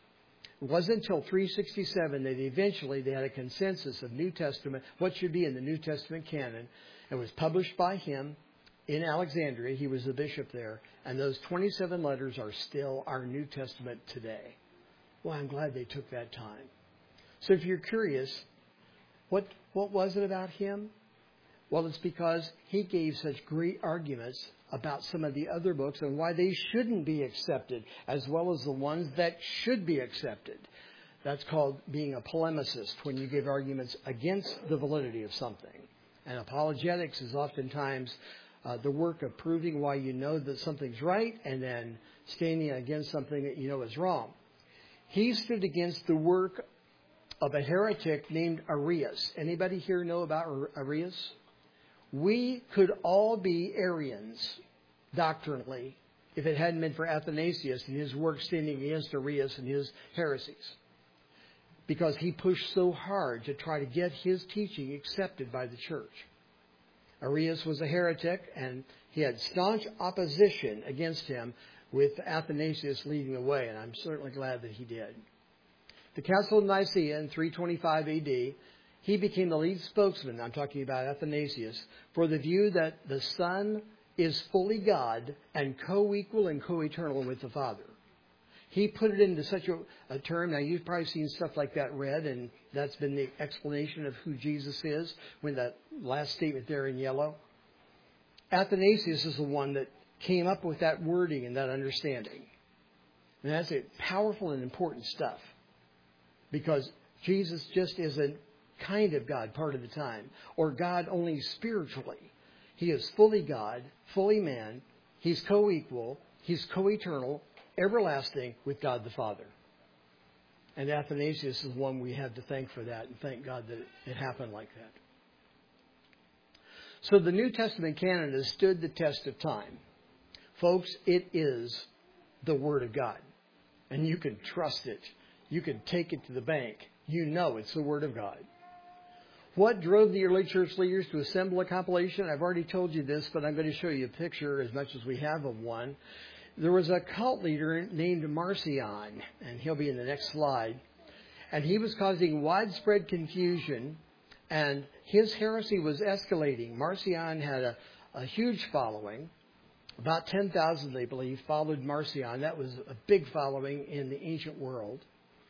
It wasn't until three sixty-seven that eventually they had a consensus of New Testament, what should be in the New Testament canon. It was published by him in Alexandria. He was the bishop there. And those twenty-seven letters are still our New Testament today. Well, I'm glad they took that time. So if you're curious, what what was it about him? Well, it's because he gave such great arguments about some of the other books and why they shouldn't be accepted, as well as the ones that should be accepted. That's called being a polemicist, when you give arguments against the validity of something. And apologetics is oftentimes uh, the work of proving why you know that something's right and then standing against something that you know is wrong. He stood against the work of a heretic named Arius. Anybody here know about Arius? We could all be Arians doctrinally if it hadn't been for Athanasius and his work standing against Arius and his heresies. Because he pushed so hard to try to get his teaching accepted by the church. Arius was a heretic and he had staunch opposition against him, with Athanasius leading the way, and I'm certainly glad that he did. The Council of Nicaea in three twenty-five A D, he became the lead spokesman, I'm talking about Athanasius, for the view that the Son is fully God and co-equal and co-eternal with the Father. He put it into such a, a term. Now, you've probably seen stuff like that read, and that's been the explanation of who Jesus is, when that last statement there in yellow. Athanasius is the one that came up with that wording and that understanding. And that's it, powerful and important stuff. Because Jesus just isn't kind of God part of the time, or God only spiritually. He is fully God, fully man. He's co-equal. He's co-eternal, everlasting with God the Father. And Athanasius is one we have to thank for that, and thank God that it happened like that. So the New Testament canon has stood the test of time. Folks, it is the Word of God. And you can trust it. You can take it to the bank. You know it's the Word of God. What drove the early church leaders to assemble a compilation? I've already told you this, but I'm going to show you a picture as much as we have of one. There was a cult leader named Marcion, and he'll be in the next slide. And he was causing widespread confusion, and his heresy was escalating. Marcion had a, a huge following. About ten thousand, they believe, followed Marcion. That was a big following in the ancient world.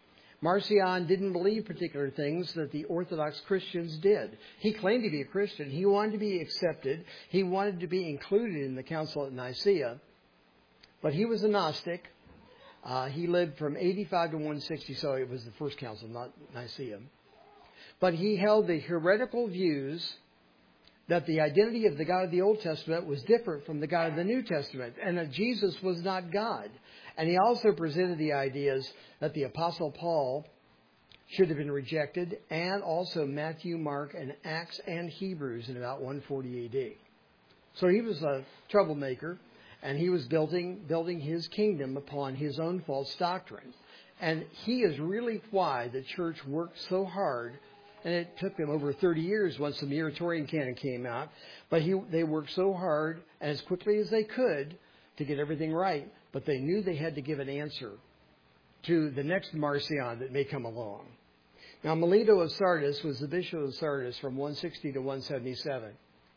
Marcion didn't believe particular things that the Orthodox Christians did. He claimed to be a Christian. He wanted to be accepted. He wanted to be included in the Council at Nicaea. But he was a Gnostic. Uh, he lived from eighty-five to one sixty, so it was the first council, not Nicaea. But he held the heretical views that the identity of the God of the Old Testament was different from the God of the New Testament, and that Jesus was not God. And he also presented the ideas that the Apostle Paul should have been rejected, and also Matthew, Mark, and Acts and Hebrews in about one forty A D. So he was a troublemaker, and he was building building his kingdom upon his own false doctrine. And he is really why the church worked so hard. And it took them over thirty years once the Muratorian canon came out. But he, they worked so hard and as quickly as they could to get everything right. But they knew they had to give an answer to the next Marcion that may come along. Now, Melito of Sardis was the bishop of Sardis from one sixty to one seventy-seven.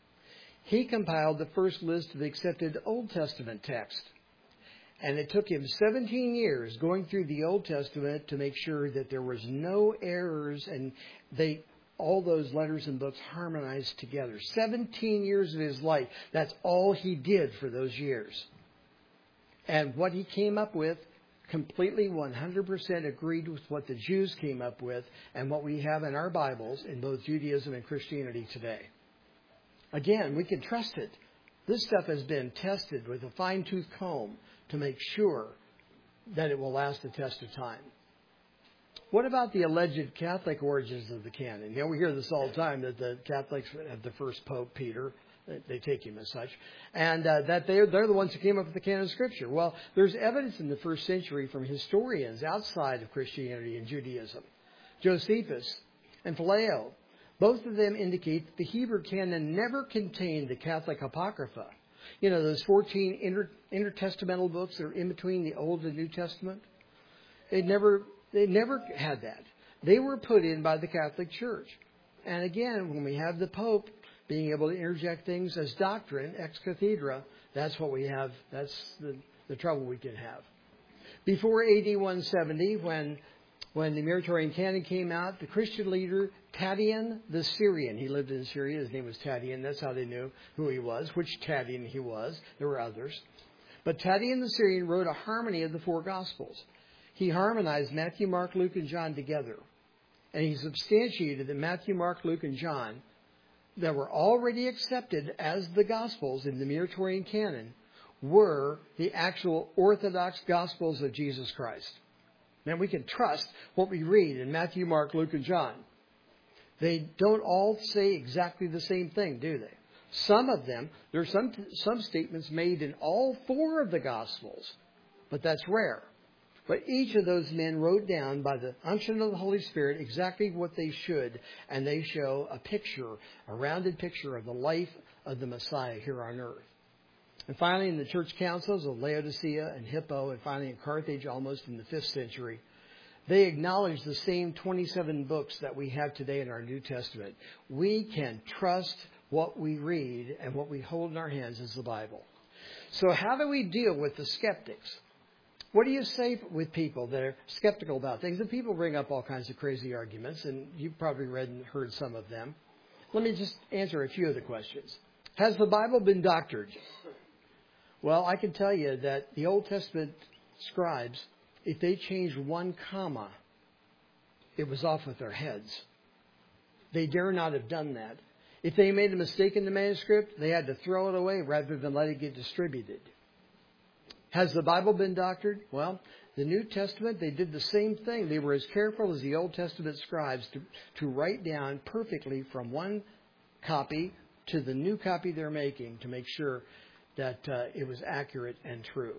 He compiled the first list of accepted Old Testament texts. And it took him seventeen years going through the Old Testament to make sure that there was no errors and they all those letters and books harmonized together. seventeen years of his life. That's all he did for those years. And what he came up with completely one hundred percent agreed with what the Jews came up with and what we have in our Bibles in both Judaism and Christianity today. Again, we can trust it. This stuff has been tested with a fine-tooth comb to make sure that it will last the test of time. What about the alleged Catholic origins of the canon? You know, we hear this all the time, that the Catholics had the first Pope, Peter. They take him as such. And uh, that they're, they're the ones who came up with the canon of Scripture. Well, there's evidence in the first century from historians outside of Christianity and Judaism. Josephus and Phileo, both of them indicate that the Hebrew canon never contained the Catholic Apocrypha. You know, those fourteen inter, intertestamental books that are in between the Old and New Testament. They never, they never had that. They were put in by the Catholic Church. And again, when we have the Pope being able to interject things as doctrine, ex cathedra, that's what we have. That's the, the trouble we can have. Before A D one seventy, when when the Muratorian Canon came out, the Christian leader Tatian the Syrian, he lived in Syria. His name was Tatian. That's how they knew who he was, which Tatian he was. There were others, but Tatian the Syrian wrote a harmony of the four Gospels. He harmonized Matthew, Mark, Luke, and John together, and he substantiated that Matthew, Mark, Luke, and John, that were already accepted as the Gospels in the Muratorian Canon, were the actual Orthodox Gospels of Jesus Christ. Now we can trust what we read in Matthew, Mark, Luke, and John. They don't all say exactly the same thing, do they? Some of them, there are some, some statements made in all four of the Gospels, but that's rare. But each of those men wrote down by the unction of the Holy Spirit exactly what they should, and they show a picture, a rounded picture of the life of the Messiah here on earth. And finally, in the church councils of Laodicea and Hippo, and finally in Carthage almost in the fifth century, they acknowledged the same twenty-seven books that we have today in our New Testament. We can trust what we read, and what we hold in our hands is the Bible. So how do we deal with the skeptics? What do you say with people that are skeptical about things? And people bring up all kinds of crazy arguments, and you've probably read and heard some of them. Let me just answer a few of the questions. Has the Bible been doctored? Well, I can tell you that the Old Testament scribes, if they changed one comma, it was off with their heads. They dare not have done that. If they made a mistake in the manuscript, they had to throw it away rather than let it get distributed. Has the Bible been doctored? Well, the New Testament, they did the same thing. They were as careful as the Old Testament scribes to, to write down perfectly from one copy to the new copy they're making to make sure that uh, it was accurate and true.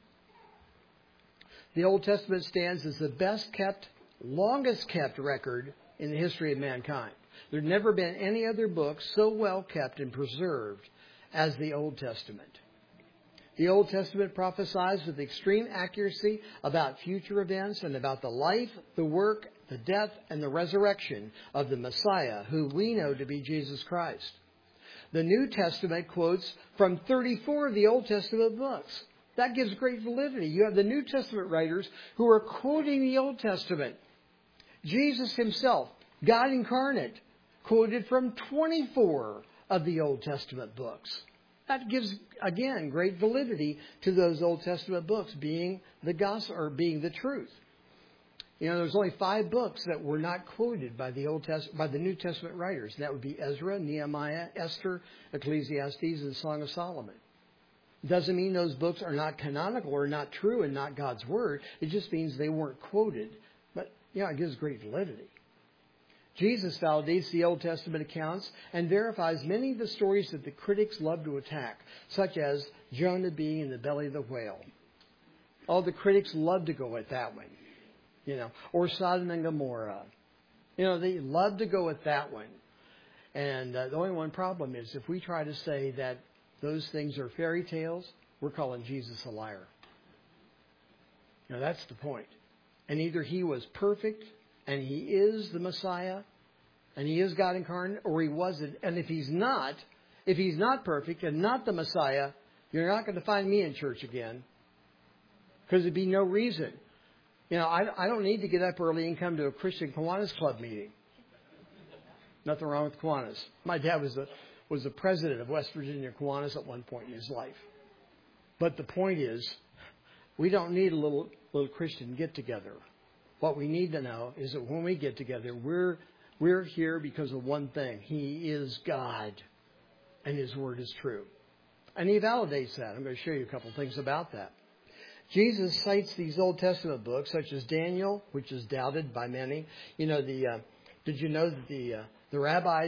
The Old Testament stands as the best kept, longest kept record in the history of mankind. There's never been any other book so well kept and preserved as the Old Testament. The Old Testament prophesies with extreme accuracy about future events and about the life, the work, the death, and the resurrection of the Messiah, who we know to be Jesus Christ. The New Testament quotes from thirty-four of the Old Testament books. That gives great validity. You have the New Testament writers who are quoting the Old Testament. Jesus himself, God incarnate, quoted from twenty-four of the Old Testament books. That gives, again, great validity to those Old Testament books being the gospel or being the truth. You know, there's only five books that were not quoted by the Old Testament, by the New Testament writers. And that would be Ezra, Nehemiah, Esther, Ecclesiastes, and the Song of Solomon. It doesn't mean those books are not canonical or not true and not God's word. It just means they weren't quoted. But, yeah, it gives great validity. Jesus validates the Old Testament accounts and verifies many of the stories that the critics love to attack, such as Jonah being in the belly of the whale. All the critics love to go at that one, you know, or Sodom and Gomorrah. You know, they love to go at that one. And uh, the only one problem is if we try to say that those things are fairy tales, we're calling Jesus a liar. Now, that's the point. And either he was perfect and he is the Messiah, and he is God incarnate, or he wasn't. And if he's not, if he's not perfect and not the Messiah, you're not going to find me in church again, because there'd be no reason. You know, I, I don't need to get up early and come to a Christian Kiwanis Club meeting. Nothing wrong with Kiwanis. My dad was the was the president of West Virginia Kiwanis at one point in his life. But the point is, we don't need a little little Christian get together. What we need to know is that when we get together, we're we're here because of one thing. He is God, and his word is true. And he validates that. I'm going to show you a couple things about that. Jesus cites these Old Testament books, such as Daniel, which is doubted by many. You know, the uh, did you know that the uh, the rabbis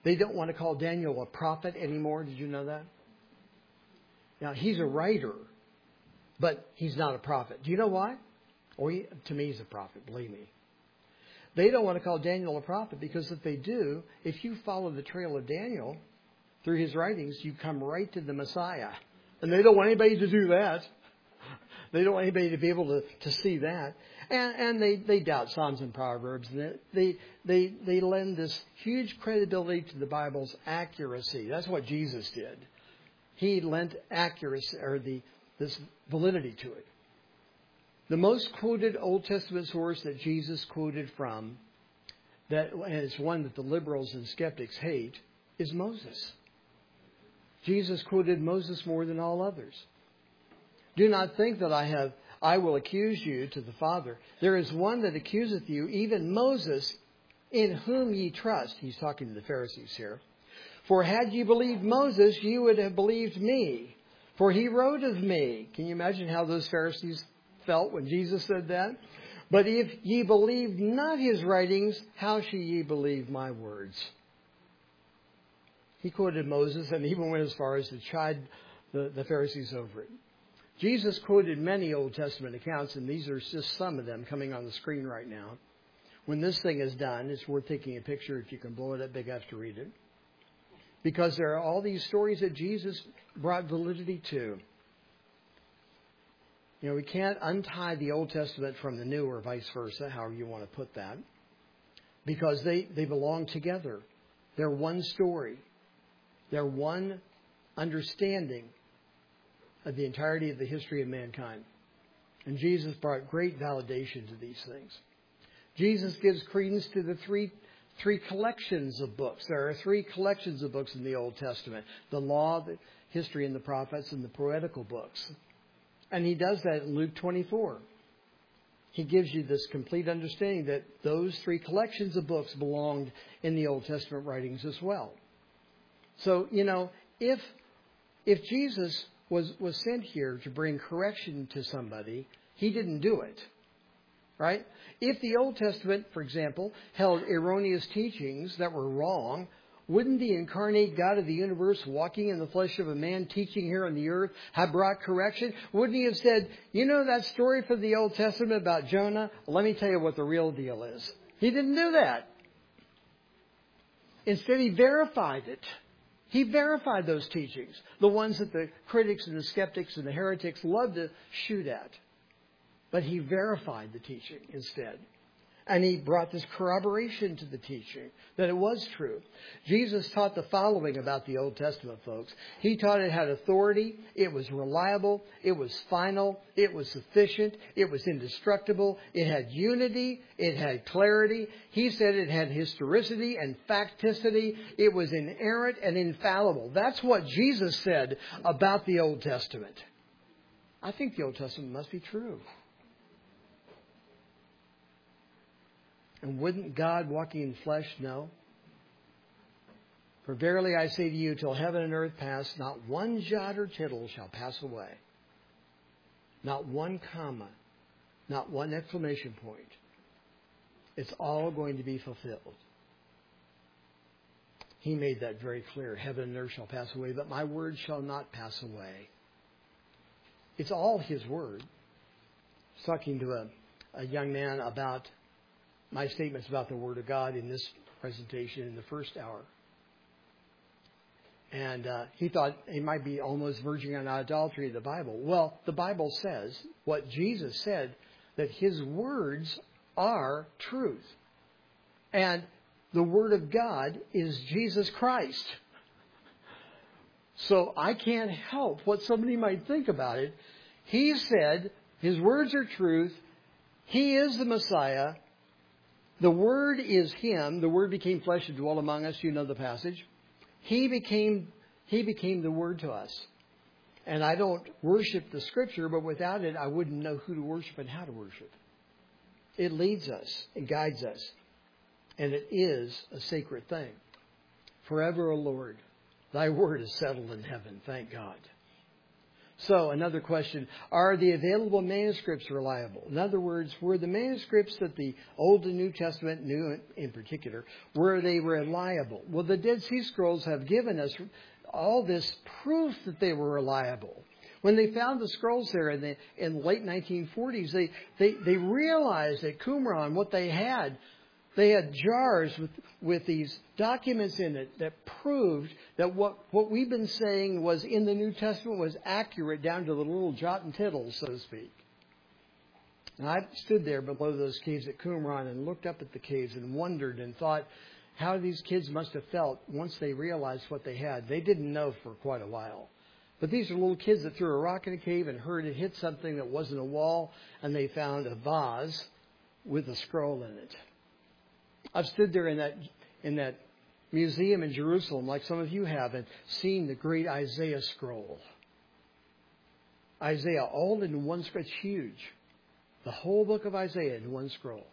They don't want to call Daniel a prophet anymore. Did you know that? Now, he's a writer, but he's not a prophet. Do you know why? Or he, to me, he's a prophet, believe me. They don't want to call Daniel a prophet because if they do, if you follow the trail of Daniel through his writings, you come right to the Messiah. And they don't want anybody to do that. They don't want anybody to be able to, to see that. And, and they, they doubt Psalms and Proverbs. And they, they, they lend this huge credibility to the Bible's accuracy. That's what Jesus did. He lent accuracy, or the this validity to it. The most quoted Old Testament source that Jesus quoted from, that and it's one that the liberals and skeptics hate, is Moses. Jesus quoted Moses more than all others. Do not think that I have I will accuse you to the Father. There is one that accuseth you, even Moses, in whom ye trust. He's talking to the Pharisees here. For had ye believed Moses, you would have believed me. For he wrote of me. Can you imagine how those Pharisees felt when Jesus said that? But if ye believed not his writings, how shall ye believe my words? He quoted Moses and even went as far as to chide the, the Pharisees over it. Jesus quoted many Old Testament accounts, and these are just some of them coming on the screen right now. When this thing is done, it's worth taking a picture if you can blow it up big enough to read it. Because there are all these stories that Jesus brought validity to. You know, we can't untie the Old Testament from the New or vice versa, however you want to put that. Because they, they belong together. They're one story. They're one understanding of the entirety of the history of mankind. And Jesus brought great validation to these things. Jesus gives credence to the three Three collections of books. There are three collections of books in the Old Testament. The law, the history, and the prophets, and the poetical books. And he does that in Luke twenty-four. He gives you this complete understanding that those three collections of books belonged in the Old Testament writings as well. So, you know, if if Jesus was, was sent here to bring correction to somebody, he didn't do it. Right? If the Old Testament, for example, held erroneous teachings that were wrong, wouldn't the incarnate God of the universe, walking in the flesh of a man, teaching here on the earth, have brought correction? Wouldn't he have said, you know that story from the Old Testament about Jonah? Well, let me tell you what the real deal is. He didn't do that. Instead, he verified it. He verified those teachings, the ones that the critics and the skeptics and the heretics love to shoot at. But he verified the teaching instead. And he brought this corroboration to the teaching, that it was true. Jesus taught the following about the Old Testament, folks. He taught it had authority, it was reliable, it was final, it was sufficient, it was indestructible, it had unity, it had clarity. He said it had historicity and facticity. It was inerrant and infallible. That's what Jesus said about the Old Testament. I think the Old Testament must be true. And wouldn't God walking in flesh know? For verily I say to you, till heaven and earth pass, not one jot or tittle shall pass away. Not one comma. Not one exclamation point. It's all going to be fulfilled. He made that very clear. Heaven and earth shall pass away, but my word shall not pass away. It's all his word. I was talking to a, a young man about my statements about the Word of God in this presentation in the first hour. And uh, he thought it might be almost verging on idolatry of the Bible. Well, the Bible says what Jesus said, that his words are truth. And the Word of God is Jesus Christ. So I can't help what somebody might think about it. He said his words are truth. He is the Messiah. The Word is Him. The Word became flesh and dwelt among us. You know the passage. He became, He became the Word to us. And I don't worship the Scripture, but without it, I wouldn't know who to worship and how to worship. It leads us. It guides us. And it is a sacred thing. Forever, O Lord, Thy Word is settled in heaven. Thank God. So, another question, are the available manuscripts reliable? In other words, were the manuscripts that the Old and New Testament, New in particular, were they reliable? Well, the Dead Sea Scrolls have given us all this proof that they were reliable. When they found the scrolls there in the, in the late nineteen forties, they, they, they realized at Qumran what they had. They had jars with, with these documents in it that proved that what, what we've been saying was in the New Testament was accurate down to the little jot and tittle, so to speak. And I stood there below those caves at Qumran and looked up at the caves and wondered and thought how these kids must have felt once they realized what they had. They didn't know for quite a while. But these are little kids that threw a rock in a cave and heard it hit something that wasn't a wall, and they found a vase with a scroll in it. I've stood there in that in that museum in Jerusalem, like some of you have, and seen the great Isaiah scroll. Isaiah, all in one scroll. It's huge. The whole book of Isaiah in one scroll.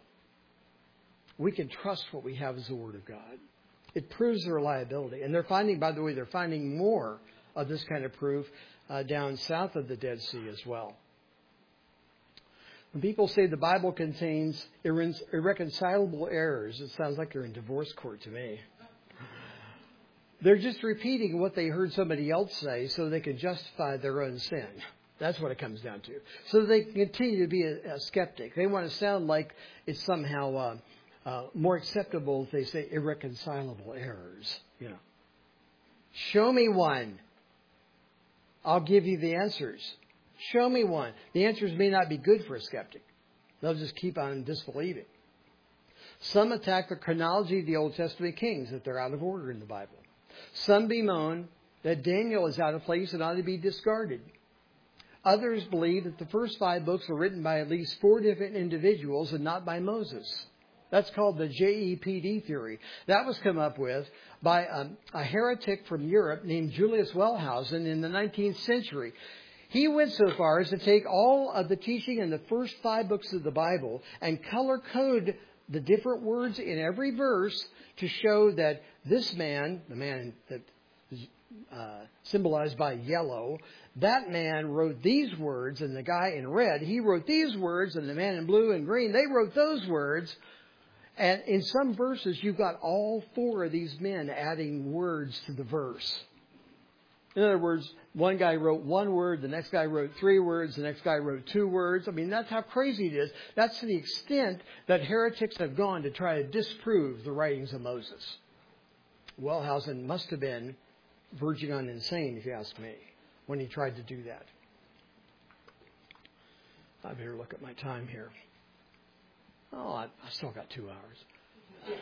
We can trust what we have as the Word of God. It proves the reliability. And they're finding, by the way, they're finding more of this kind of proof uh, down south of the Dead Sea as well. When people say the Bible contains irre- irreconcilable errors, it sounds like they're in divorce court to me. They're just repeating what they heard somebody else say so they can justify their own sin. That's what it comes down to. So they can continue to be a, a skeptic. They want to sound like it's somehow uh, uh, more acceptable if they say irreconcilable errors. You know, show me one. I'll give you the answers. Show me one. The answers may not be good for a skeptic. They'll just keep on disbelieving. Some attack the chronology of the Old Testament kings, that they're out of order in the Bible. Some bemoan that Daniel is out of place and ought to be discarded. Others believe that the first five books were written by at least four different individuals and not by Moses. That's called the J E P D theory. That was come up with by a, a heretic from Europe named Julius Wellhausen in the nineteenth century. He went so far as to take all of the teaching in the first five books of the Bible and color code the different words in every verse to show that this man, the man that is uh, symbolized by yellow, that man wrote these words, and the guy in red, he wrote these words, and the man in blue and green, they wrote those words. And in some verses, you've got all four of these men adding words to the verse. In other words, one guy wrote one word, the next guy wrote three words, the next guy wrote two words. I mean, that's how crazy it is. That's to the extent that heretics have gone to try to disprove the writings of Moses. Wellhausen must have been verging on insane, if you ask me, when he tried to do that. I better look at my time here. Oh, I, I still got two hours.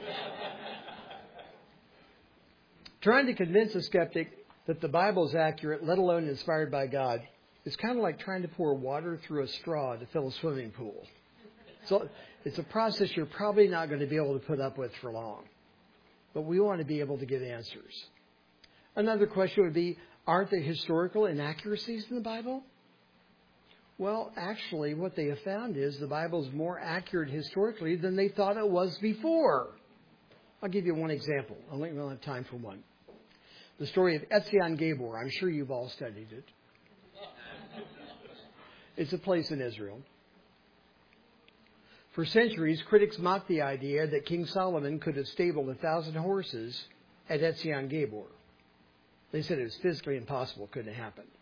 Trying to convince a skeptic that the Bible is accurate, let alone inspired by God, is kind of like trying to pour water through a straw to fill a swimming pool. So it's a process you're probably not going to be able to put up with for long. But we want to be able to get answers. Another question would be, aren't there historical inaccuracies in the Bible? Well, actually, what they have found is the Bible is more accurate historically than they thought it was before. I'll give you one example. I only don't have time for one. The story of Etzion Gabor. I'm sure you've all studied it. It's a place in Israel. For centuries, critics mocked the idea that King Solomon could have stabled a thousand horses at Etzion Gabor. They said it was physically impossible. It couldn't have happened.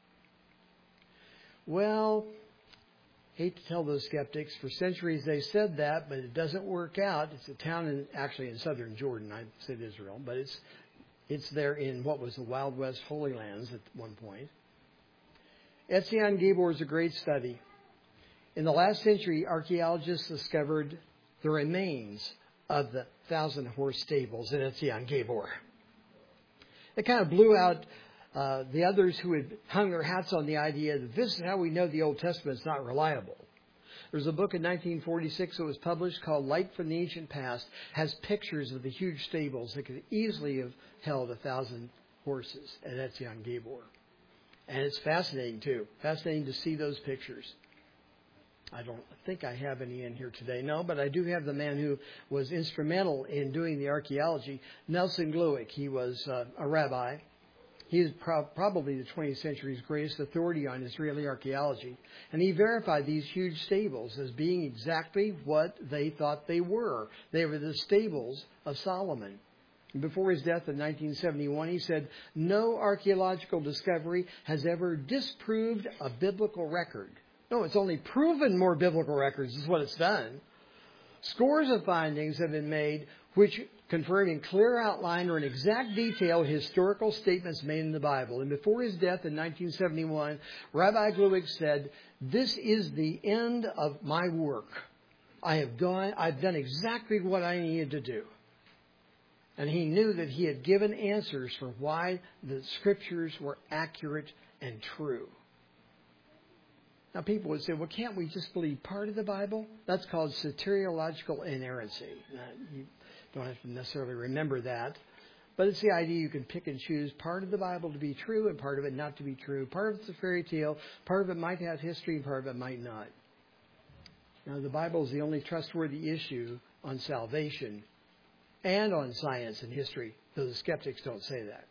Well, hate to tell those skeptics, for centuries they said that, but it doesn't work out. It's a town in, actually in southern Jordan. I said Israel, but it's It's there in what was the Wild West Holy Lands at one point. Etzion Gabor is a great study. In the last century, archaeologists discovered the remains of the thousand horse stables at Etzion Gabor. It kind of blew out uh, the others who had hung their hats on the idea that this is how we know the Old Testament is not reliable. There's a book in nineteen forty-six that was published called Light from the Ancient Past, has pictures of the huge stables that could easily have held a thousand horses at Etzion Gabor. And it's fascinating, too. Fascinating to see those pictures. I don't think I have any in here today. No, but I do have the man who was instrumental in doing the archaeology, Nelson Glueck. He was uh, a rabbi He is pro- probably the twentieth century's greatest authority on Israeli archaeology. And he verified these huge stables as being exactly what they thought they were. They were the stables of Solomon. Before his death in nineteen seventy-one, he said, "No archaeological discovery has ever disproved a biblical record." No, it's only proven more biblical records is what it's done. Scores of findings have been made which confirm in clear outline or in exact detail historical statements made in the Bible. And before his death in nineteen seventy-one, Rabbi Gluick said, "This is the end of my work. I have gone, I've done exactly what I needed to do." And he knew that he had given answers for why the Scriptures were accurate and true. Now people would say, well, can't we just believe part of the Bible? That's called soteriological inerrancy. Now, you don't have to necessarily remember that. But it's the idea you can pick and choose part of the Bible to be true and part of it not to be true. Part of it's a fairy tale. Part of it might have history and part of it might not. Now the Bible is the only trustworthy issue on salvation and on science and history, though the skeptics don't say that.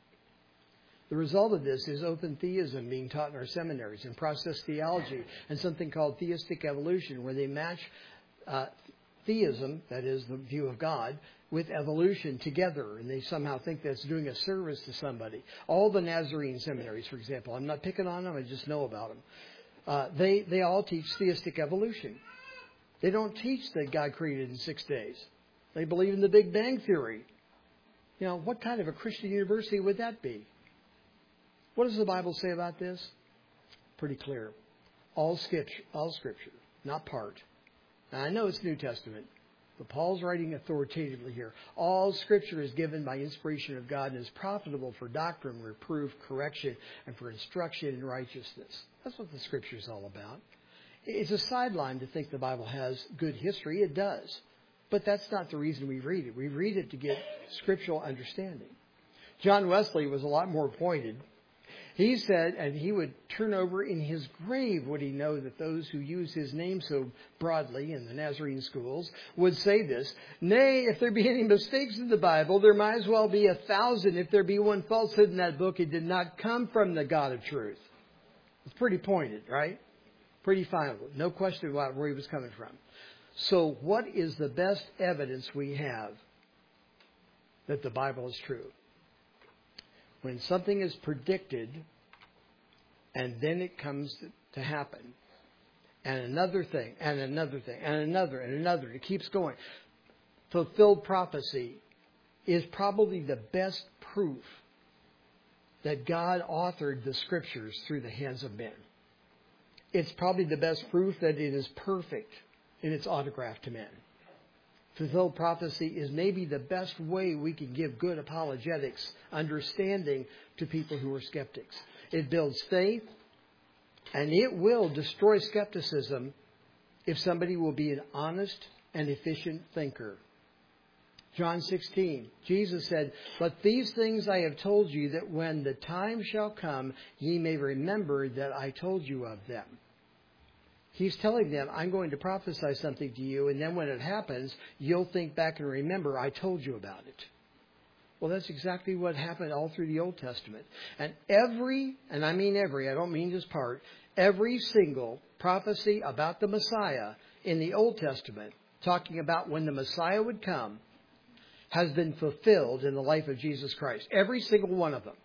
The result of this is open theism being taught in our seminaries and process theology and something called theistic evolution, where they match uh, theism, that is the view of God, with evolution together. And they somehow think that's doing a service to somebody. All the Nazarene seminaries, for example, I'm not picking on them, I just know about them. Uh, they, they all teach theistic evolution. They don't teach that God created in six days. They believe in the Big Bang Theory. You know, what kind of a Christian university would that be? What does the Bible say about this? Pretty clear. All scripture, all scripture, not part. Now, I know it's New Testament, but Paul's writing authoritatively here. All Scripture is given by inspiration of God and is profitable for doctrine, reproof, correction, and for instruction in righteousness. That's what the Scripture is all about. It's a sideline to think the Bible has good history. It does. But that's not the reason we read it. We read it to get scriptural understanding. John Wesley was a lot more pointed. He said, and he would turn over in his grave would he know that those who use his name so broadly in the Nazarene schools would say this, "Nay, if there be any mistakes in the Bible, there might as well be a thousand. If there be one falsehood in that book, it did not come from the God of truth." It's pretty pointed, right? Pretty final. No question about where he was coming from. So what is the best evidence we have that the Bible is true? When something is predicted and then it comes to happen. And another thing, and another thing, and another, and another. It keeps going. Fulfilled prophecy is probably the best proof that God authored the Scriptures through the hands of men. It's probably the best proof that it is perfect in its autograph to men. Fulfilled prophecy is maybe the best way we can give good apologetics, understanding to people who are skeptics. It builds faith, and it will destroy skepticism if somebody will be an honest and efficient thinker. John sixteen, Jesus said, "But these things I have told you, that when the time shall come, ye may remember that I told you of them." He's telling them, I'm going to prophesy something to you, and then when it happens, you'll think back and remember, I told you about it. Well, that's exactly what happened all through the Old Testament. And every, and I mean every, I don't mean just part, every single prophecy about the Messiah in the Old Testament, talking about when the Messiah would come, has been fulfilled in the life of Jesus Christ. Every single one of them.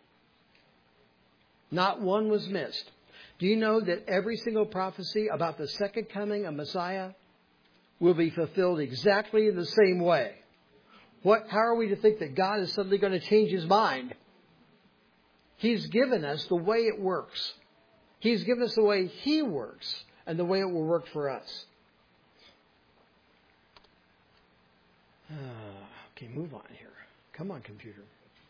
Not one was missed. Do you know that every single prophecy about the second coming of Messiah will be fulfilled exactly in the same way? What? How are we to think that God is suddenly going to change His mind? He's given us the way it works. He's given us the way He works and the way it will work for us. Uh, okay, move on here. Come on, computer.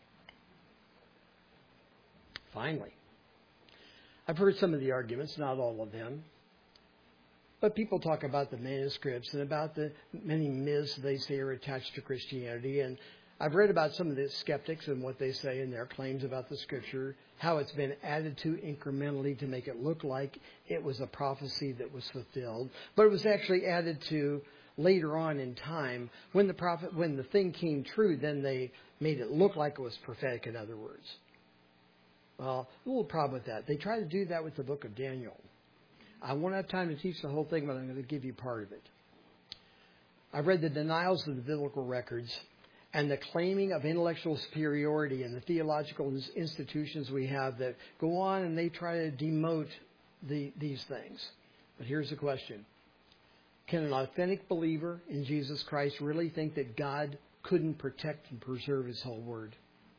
Finally. I've heard some of the arguments, not all of them. But people talk about the manuscripts and about the many myths they say are attached to Christianity. And I've read about some of the skeptics and what they say in their claims about the Scripture, how it's been added to incrementally to make it look like it was a prophecy that was fulfilled. But it was actually added to later on in time. When the prophet, when the thing came true, then they made it look like it was prophetic, in other words. Well, a little problem with that. They try to do that with the book of Daniel. I won't have time to teach the whole thing, but I'm going to give you part of it. I've read the denials of the biblical records and the claiming of intellectual superiority in the theological institutions we have that go on and they try to demote the, these things. But here's the question. Can an authentic believer in Jesus Christ really think that God couldn't protect and preserve His whole Word?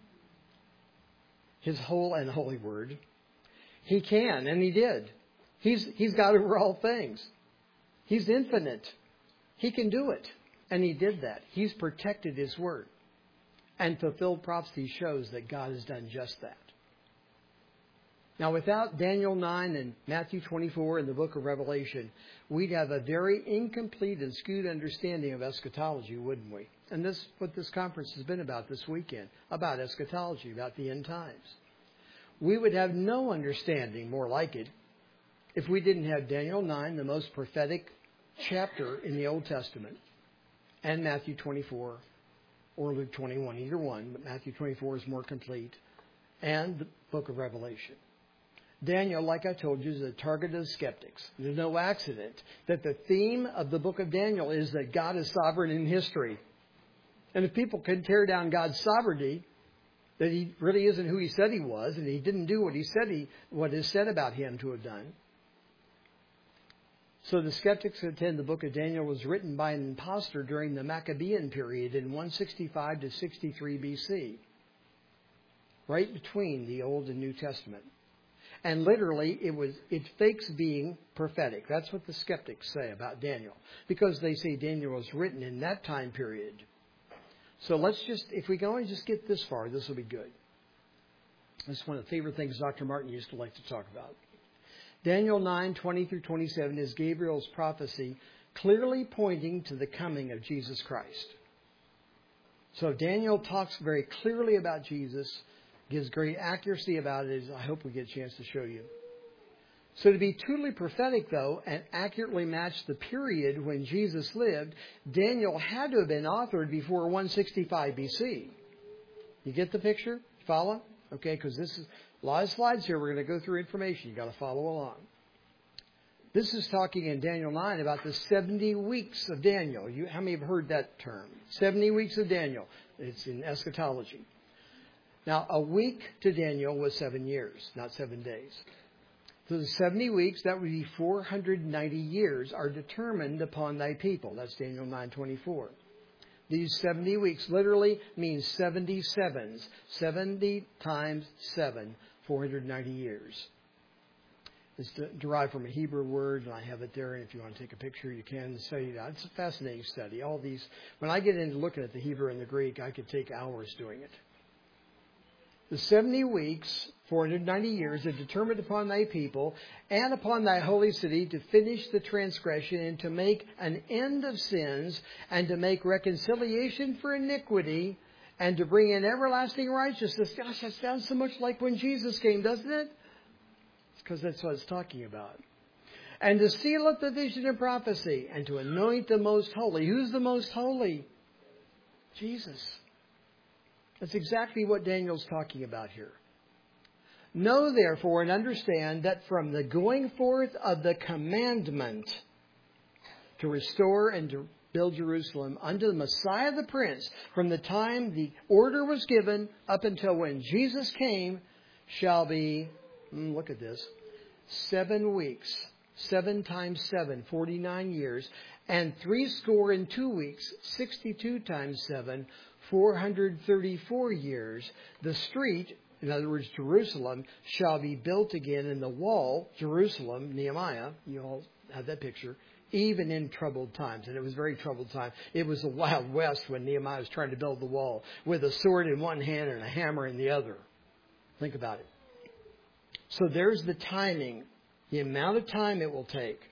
His whole and holy Word. He can, and He did. He's, he's God over all things. He's infinite. He can do it. And He did that. He's protected His Word. And fulfilled prophecy shows that God has done just that. Now, without Daniel nine and Matthew twenty-four and the book of Revelation, we'd have a very incomplete and skewed understanding of eschatology, wouldn't we? And this is what this conference has been about this weekend, about eschatology, about the end times. We would have no understanding, more like it, if we didn't have Daniel nine, the most prophetic chapter in the Old Testament, and Matthew twenty-four or Luke twenty-one, either one, but Matthew twenty-four is more complete, and the book of Revelation. Daniel, like I told you, is a target of skeptics. There's no accident that the theme of the book of Daniel is that God is sovereign in history. And if people can tear down God's sovereignty, that He really isn't who He said He was, and He didn't do what He said He, what is said about Him to have done. So the skeptics contend the book of Daniel was written by an impostor during the Maccabean period in one sixty-five to sixty-three B C, right between the Old and New Testament. And literally, it was it fakes being prophetic. That's what the skeptics say about Daniel, because they say Daniel was written in that time period. So let's just, if we can only just get this far, this will be good. That's one of the favorite things Doctor Martin used to like to talk about. Daniel nine, twenty through twenty-seven is Gabriel's prophecy clearly pointing to the coming of Jesus Christ. So Daniel talks very clearly about Jesus, gives great accuracy about it, as I hope we get a chance to show you. So to be truly prophetic, though, and accurately match the period when Jesus lived, Daniel had to have been authored before one sixty-five B C. You get the picture? Follow? Okay, because this is a lot of slides here. We're going to go through information. You've got to follow along. This is talking in Daniel nine about the seventy weeks of Daniel. You, how many have heard that term? seventy weeks of Daniel. It's in eschatology. Now, a week to Daniel was seven years, not seven days. So the seventy weeks, that would be four hundred ninety years, are determined upon thy people. That's Daniel nine twenty-four. These seventy weeks literally means seventy sevens. seventy times seven, four hundred ninety years. It's derived from a Hebrew word, and I have it there. And if you want to take a picture, you can study that. It's a fascinating study. All these, when I get into looking at the Hebrew and the Greek, I could take hours doing it. The seventy weeks, four hundred ninety years, are determined upon thy people and upon thy holy city to finish the transgression and to make an end of sins and to make reconciliation for iniquity and to bring in everlasting righteousness. Gosh, that sounds so much like when Jesus came, doesn't it? It's because that's what it's talking about. And to seal up the vision and prophecy and to anoint the most holy. Who's the most holy? Jesus. That's exactly what Daniel's talking about here. Know therefore and understand that from the going forth of the commandment to restore and to build Jerusalem unto the Messiah the Prince, from the time the order was given up until when Jesus came, shall be, look at this, seven weeks, seven times seven, forty-nine years, and three score and two weeks, sixty-two times seven, four hundred thirty-four years. The street, in other words, Jerusalem, shall be built again, in the wall, Jerusalem, Nehemiah, you all have that picture, even in troubled times. And it was very troubled time. It was the Wild West when Nehemiah was trying to build the wall with a sword in one hand and a hammer in the other. Think about it. So there's the timing, the amount of time it will take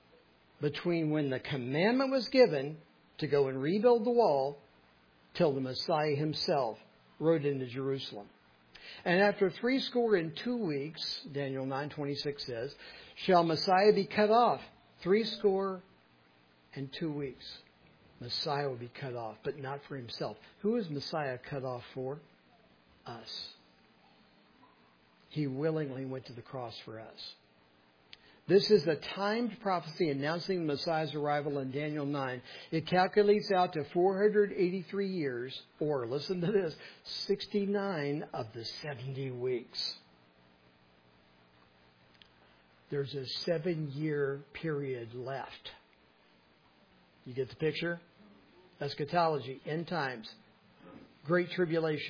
between when the commandment was given to go and rebuild the wall till the Messiah himself rode into Jerusalem. And after three score and two weeks, Daniel nine twenty-six says, shall Messiah be cut off. Three score and two weeks. Messiah will be cut off, but not for himself. Who is Messiah cut off for? Us. He willingly went to the cross for us. This is a timed prophecy announcing the Messiah's arrival in Daniel nine. It calculates out to four hundred eighty-three years, or listen to this, sixty-nine of the seventy weeks. There's a seven-year period left. You get the picture? Eschatology, end times, great tribulation.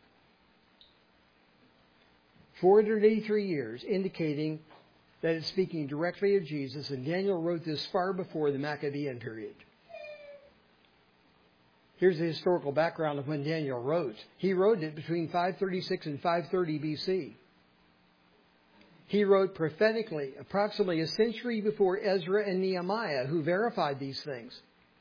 four hundred eighty-three years, indicating that it's speaking directly of Jesus, and Daniel wrote this far before the Maccabean period. Here's the historical background of when Daniel wrote. He wrote it between five thirty-six and five thirty B C. He wrote prophetically approximately a century before Ezra and Nehemiah, who verified these things.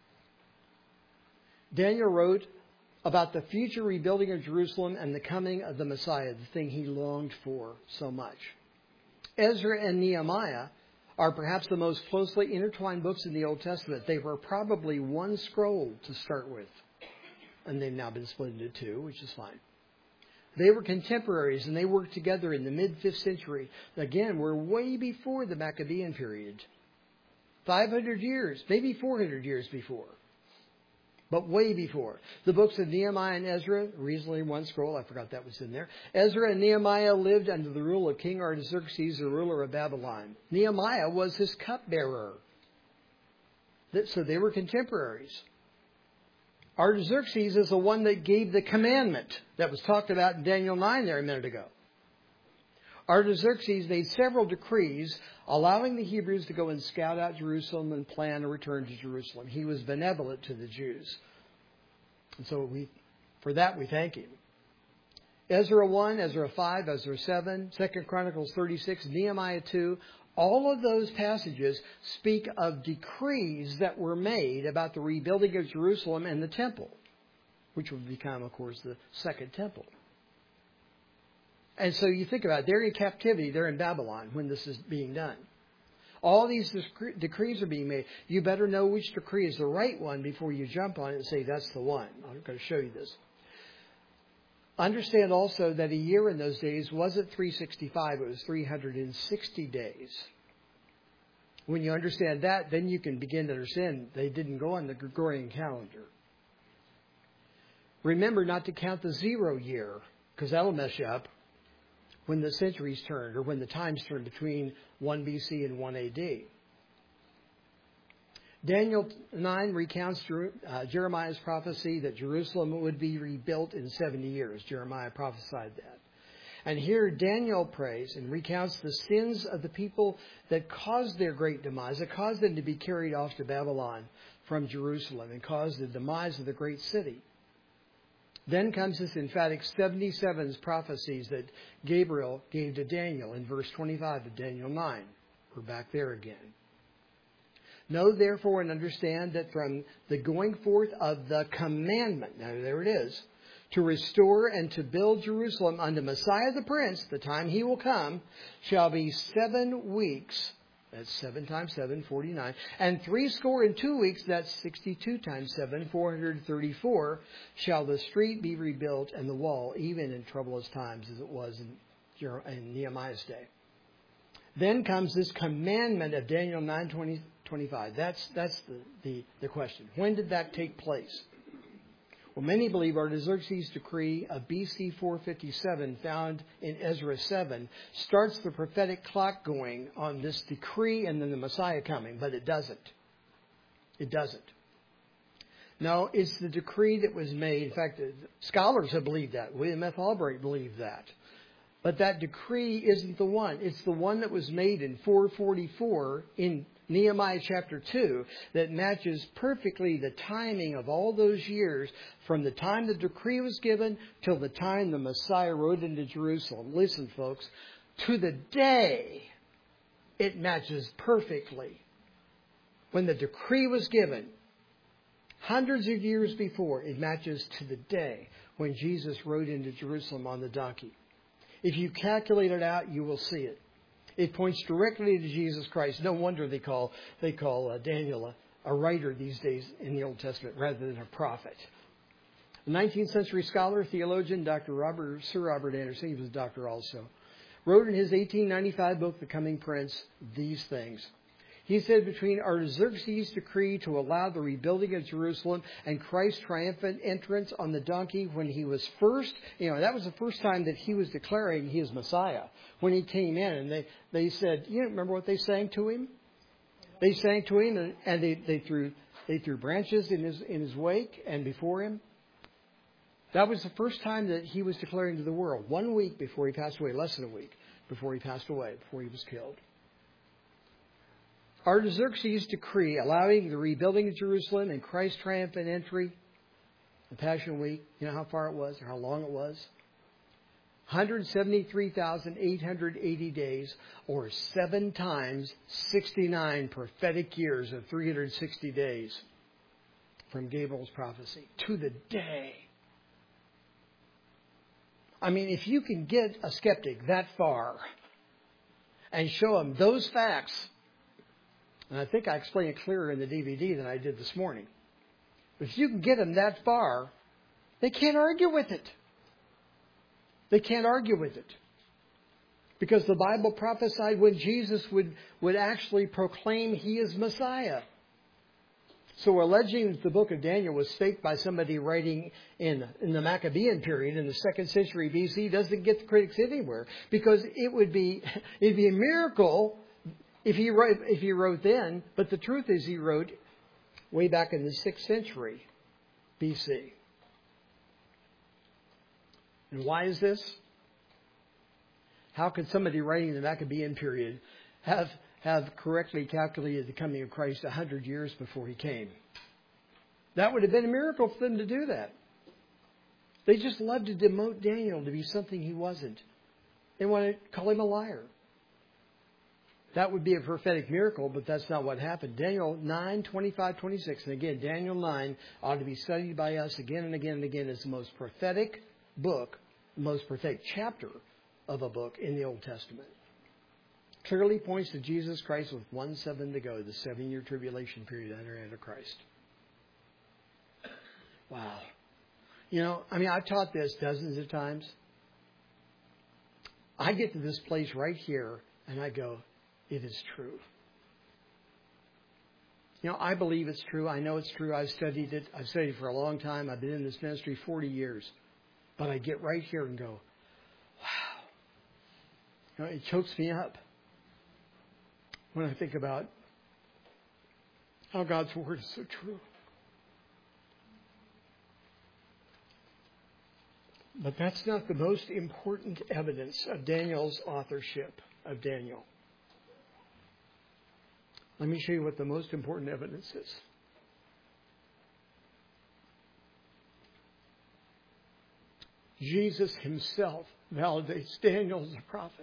Daniel wrote about the future rebuilding of Jerusalem and the coming of the Messiah, the thing he longed for so much. Ezra and Nehemiah are perhaps the most closely intertwined books in the Old Testament. They were probably one scroll to start with, and they've now been split into two, which is fine. They were contemporaries, and they worked together in the mid-fifth century. Again, we're way before the Maccabean period. five hundred years, maybe four hundred years before. But way before. The books of Nehemiah and Ezra, reasonably one scroll, I forgot that was in there. Ezra and Nehemiah lived under the rule of King Artaxerxes, the ruler of Babylon. Nehemiah was his cupbearer. So they were contemporaries. Artaxerxes is the one that gave the commandment that was talked about in Daniel nine there a minute ago. Artaxerxes made several decrees allowing the Hebrews to go and scout out Jerusalem and plan a return to Jerusalem. He was benevolent to the Jews. And so we, for that we thank him. Ezra one, Ezra five, Ezra seven, Second Chronicles thirty-six, Nehemiah two, all of those passages speak of decrees that were made about the rebuilding of Jerusalem and the temple, which would become, of course, the second temple. And so you think about it, they're in captivity, they're in Babylon when this is being done. All these decrees are being made. You better know which decree is the right one before you jump on it and say, that's the one. I'm going to show you this. Understand also that a year in those days wasn't three sixty-five, it was three hundred sixty days. When you understand that, then you can begin to understand they didn't go on the Gregorian calendar. Remember not to count the zero year, because that'll mess you up when the centuries turned, or when the times turned between one B C and one A D. Daniel nine recounts uh, Jeremiah's prophecy that Jerusalem would be rebuilt in seventy years. Jeremiah prophesied that. And here Daniel prays and recounts the sins of the people that caused their great demise, that caused them to be carried off to Babylon from Jerusalem and caused the demise of the great city. Then comes this emphatic seventy-seven prophecies that Gabriel gave to Daniel in verse twenty-five of Daniel nine. We're back there again. Know therefore and understand that from the going forth of the commandment, now there it is, to restore and to build Jerusalem unto Messiah the Prince, the time he will come, shall be seven weeks. That's seven times seven, forty-nine. And three score and two weeks, that's sixty-two times seven, four hundred thirty-four, shall the street be rebuilt and the wall, even in troublous times as it was in, in Nehemiah's day. Then comes this commandment of Daniel nine twenty-five. That's, that's the, the, the question. When did that take place? Well, many believe Artaxerxes' decree of B C four fifty-seven, found in Ezra seven, starts the prophetic clock going on this decree and then the Messiah coming, but it doesn't. It doesn't. No, it's the decree that was made. In fact, scholars have believed that. William F. Albright believed that. But that decree isn't the one. It's the one that was made in four forty-four in Nehemiah chapter two that matches perfectly the timing of all those years from the time the decree was given till the time the Messiah rode into Jerusalem. Listen, folks, to the day it matches perfectly. When the decree was given, hundreds of years before, it matches to the day when Jesus rode into Jerusalem on the donkey. If you calculate it out, you will see it. It points directly to Jesus Christ. No wonder they call they call uh, Daniel a, a writer these days in the Old Testament rather than a prophet. A nineteenth century scholar, theologian, Doctor Robert, Sir Robert Anderson, he was a doctor also, wrote in his eighteen ninety-five book, The Coming Prince, these things. He said, between Artaxerxes' decree to allow the rebuilding of Jerusalem and Christ's triumphant entrance on the donkey when he was first, you know, that was the first time that he was declaring he is Messiah. When he came in and they, they said, you know, remember what they sang to him? They sang to him and, and they, they threw they threw branches in his in his wake and before him. That was the first time that he was declaring to the world, one week before he passed away, less than a week before he passed away, before he was killed. Artaxerxes' decree allowing the rebuilding of Jerusalem and Christ's triumphant entry, the Passion Week, you know how far it was or how long it was? one hundred seventy-three thousand eight hundred eighty days, or seven times sixty-nine prophetic years of three hundred sixty days from Gabriel's prophecy to the day. I mean, if you can get a skeptic that far and show him those facts, and I think I explained it clearer in the D V D than I did this morning. But if you can get them that far, they can't argue with it. They can't argue with it. Because the Bible prophesied when Jesus would, would actually proclaim he is Messiah. So alleging that the book of Daniel was faked by somebody writing in, in the Maccabean period in the second century B C doesn't get the critics anywhere. Because it would be, it'd be a miracle if he wrote, if he wrote then. But the truth is he wrote way back in the sixth century B C. And why is this? How could somebody writing in the Maccabean period have have correctly calculated the coming of Christ a hundred years before he came? That would have been a miracle for them to do that. They just loved to demote Daniel to be something he wasn't. They want to call him a liar. That would be a prophetic miracle, but that's not what happened. Daniel nine, twenty-five, twenty-six. And again, Daniel nine ought to be studied by us again and again and again as the most prophetic book, the most prophetic chapter of a book in the Old Testament. Clearly points to Jesus Christ with one seven to go, the seven-year tribulation period under Antichrist. Wow. You know, I mean, I've taught this dozens of times. I get to this place right here, and I go, it is true. You know, I believe it's true. I know it's true. I've studied it. I've studied it for a long time. I've been in this ministry forty years. But I get right here and go, wow. You know, it chokes me up when I think about how God's Word is so true. But that's not the most important evidence of Daniel's authorship of Daniel. Let me show you what the most important evidence is. Jesus himself validates Daniel as a prophet.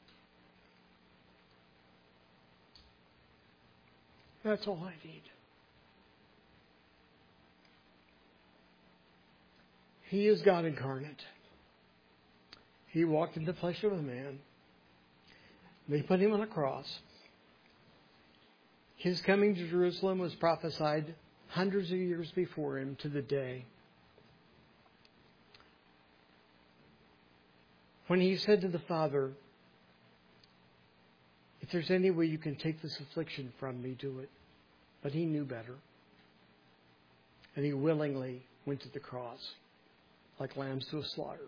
That's all I need. He is God incarnate. He walked in the flesh of a man. They put him on a cross. His coming to Jerusalem was prophesied hundreds of years before him to the day. When he said to the Father, if there's any way you can take this affliction from me, do it. But he knew better. And he willingly went to the cross, like lambs to a slaughter.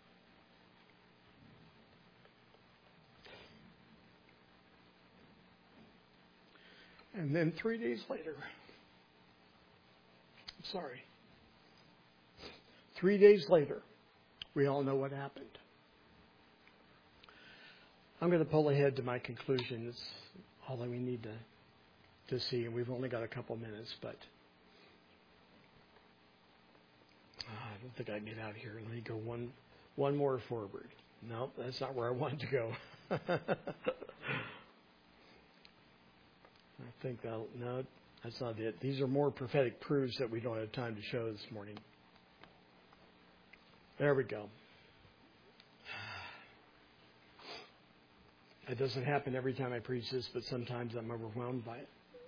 And then three days later, I'm sorry, three days later, we all know what happened. I'm going to pull ahead to my conclusion. It's all that we need to, to see, and we've only got a couple minutes, but oh, I don't think I can get out here. Let me go one one more forward. No, that's not where I wanted to go. I think that'll, no, that's not it. These are more prophetic proofs that we don't have time to show this morning. There we go. It doesn't happen every time I preach this, but sometimes I'm overwhelmed by it.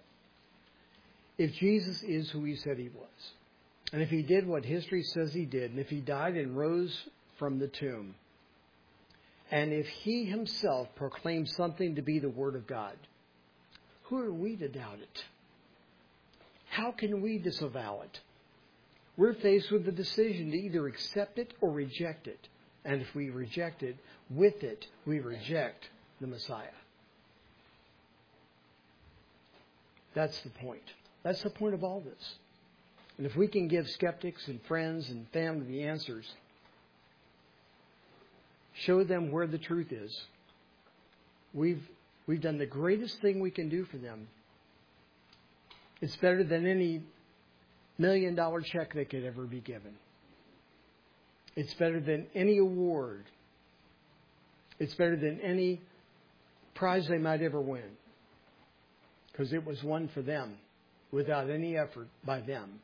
If Jesus is who he said he was, and if he did what history says he did, and if he died and rose from the tomb, And if he himself proclaims something to be the Word of God, who are we to doubt it? How can we disavow it? We're faced with the decision to either accept it or reject it. And if we reject it, with it, we reject the Messiah. That's the point. That's the point of all this. And if we can give skeptics and friends and family the answers, show them where the truth is, we've we've done the greatest thing we can do for them. It's better than any million dollar check that could ever be given. It's better than any award. It's better than any prize they might ever win. Because it was won for them without any effort by them.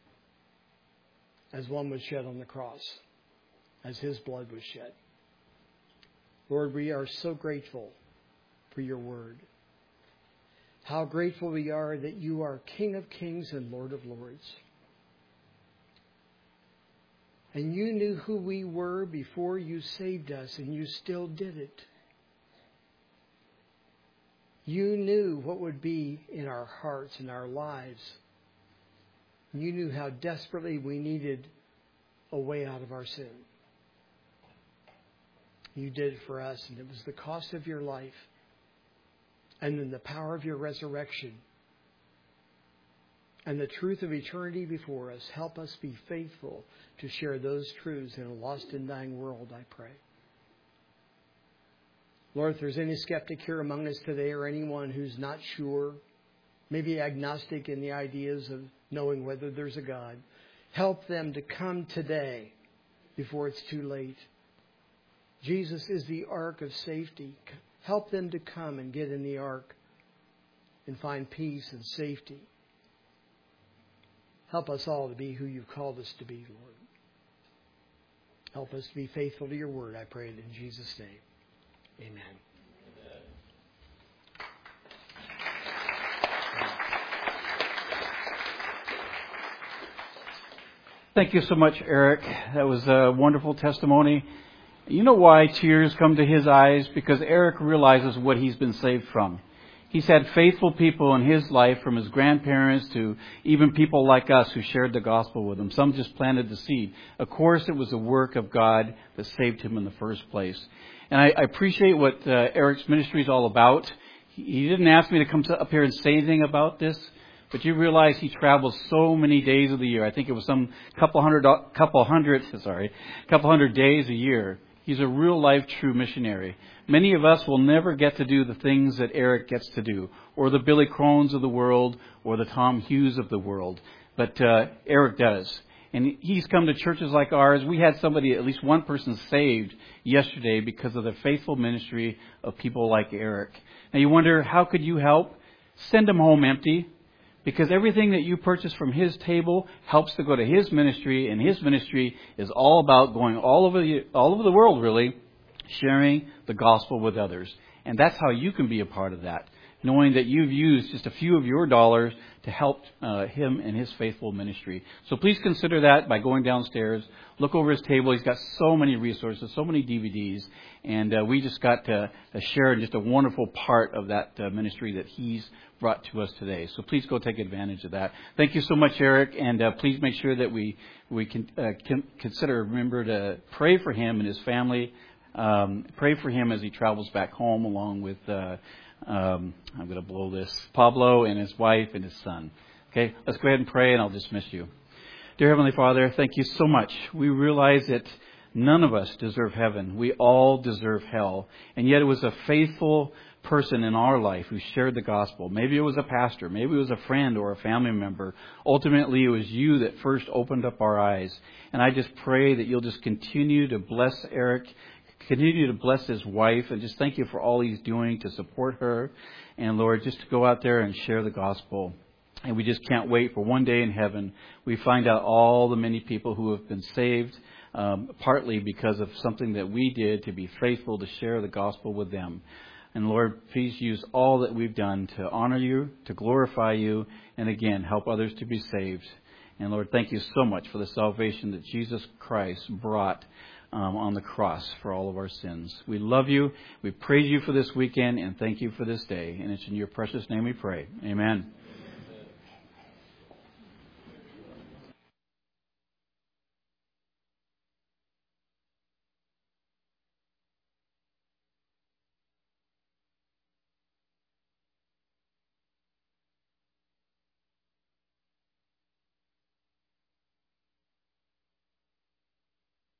As one was shed on the cross. As His blood was shed. Lord, we are so grateful for your word. How grateful we are that you are King of kings and Lord of lords. And you knew who we were before you saved us, and you still did it. You knew what would be in our hearts and our lives. You knew how desperately we needed a way out of our sin. You did it for us, and it was the cost of your life and then the power of your resurrection and the truth of eternity before us. Help us be faithful to share those truths in a lost and dying world, I pray. Lord, if there's any skeptic here among us today or anyone who's not sure, maybe agnostic in the ideas of knowing whether there's a God, help them to come today before it's too late. Jesus is the ark of safety. Help them to come and get in the ark and find peace and safety. Help us all to be who you've called us to be, Lord. Help us to be faithful to your word, I pray it in Jesus' name. Amen. Thank you so much, Eric. That was a wonderful testimony. You know why tears come to his eyes? Because Eric realizes what he's been saved from. He's had faithful people in his life, from his grandparents to even people like us who shared the gospel with him. Some just planted the seed. Of course, it was the work of God that saved him in the first place. And I, I appreciate what uh, Eric's ministry is all about. He, he didn't ask me to come to, up here and say anything about this, but you realize he travels so many days of the year. I think it was some couple hundred, couple hundred, sorry, couple hundred days a year. He's a real life true missionary. Many of us will never get to do the things that Eric gets to do, or the Billy Crones of the world, or the Tom Hughes of the world. But uh, Eric does. And he's come to churches like ours. We had somebody, at least one person saved yesterday because of the faithful ministry of people like Eric. Now you wonder, how could you help? Send him home empty. Because everything that you purchase from his table helps to go to his ministry, and his ministry is all about going all over the, all over the world, really, sharing the gospel with others. And that's how you can be a part of that, knowing that you've used just a few of your dollars to help uh, him and his faithful ministry. So please consider that by going downstairs. Look over his table. He's got so many resources, so many D V Ds. And uh, we just got to uh, share just a wonderful part of that uh, ministry that he's brought to us today. So please go take advantage of that. Thank you so much, Eric. And uh, please make sure that we, we can, uh, can consider, remember to pray for him and his family. Um, pray for him as he travels back home along with... Uh, Um, I'm going to blow this. Pablo and his wife and his son. Okay, let's go ahead and pray and I'll dismiss you. Dear Heavenly Father, thank you so much. We realize that none of us deserve heaven. We all deserve hell. And yet it was a faithful person in our life who shared the gospel. Maybe it was a pastor. Maybe it was a friend or a family member. Ultimately, it was you that first opened up our eyes. And I just pray that you'll just continue to bless Eric. Continue to bless his wife, and just thank you for all he's doing to support her. And Lord, just to go out there and share the gospel. And we just can't wait for one day in heaven we find out all the many people who have been saved, um, partly because of something that we did to be faithful to share the gospel with them. And Lord, please use all that we've done to honor you, to glorify you, and again, help others to be saved. And Lord, thank you so much for the salvation that Jesus Christ brought um, on the cross for all of our sins. We love you. We praise you for this weekend and thank you for this day. And it's in your precious name we pray. Amen.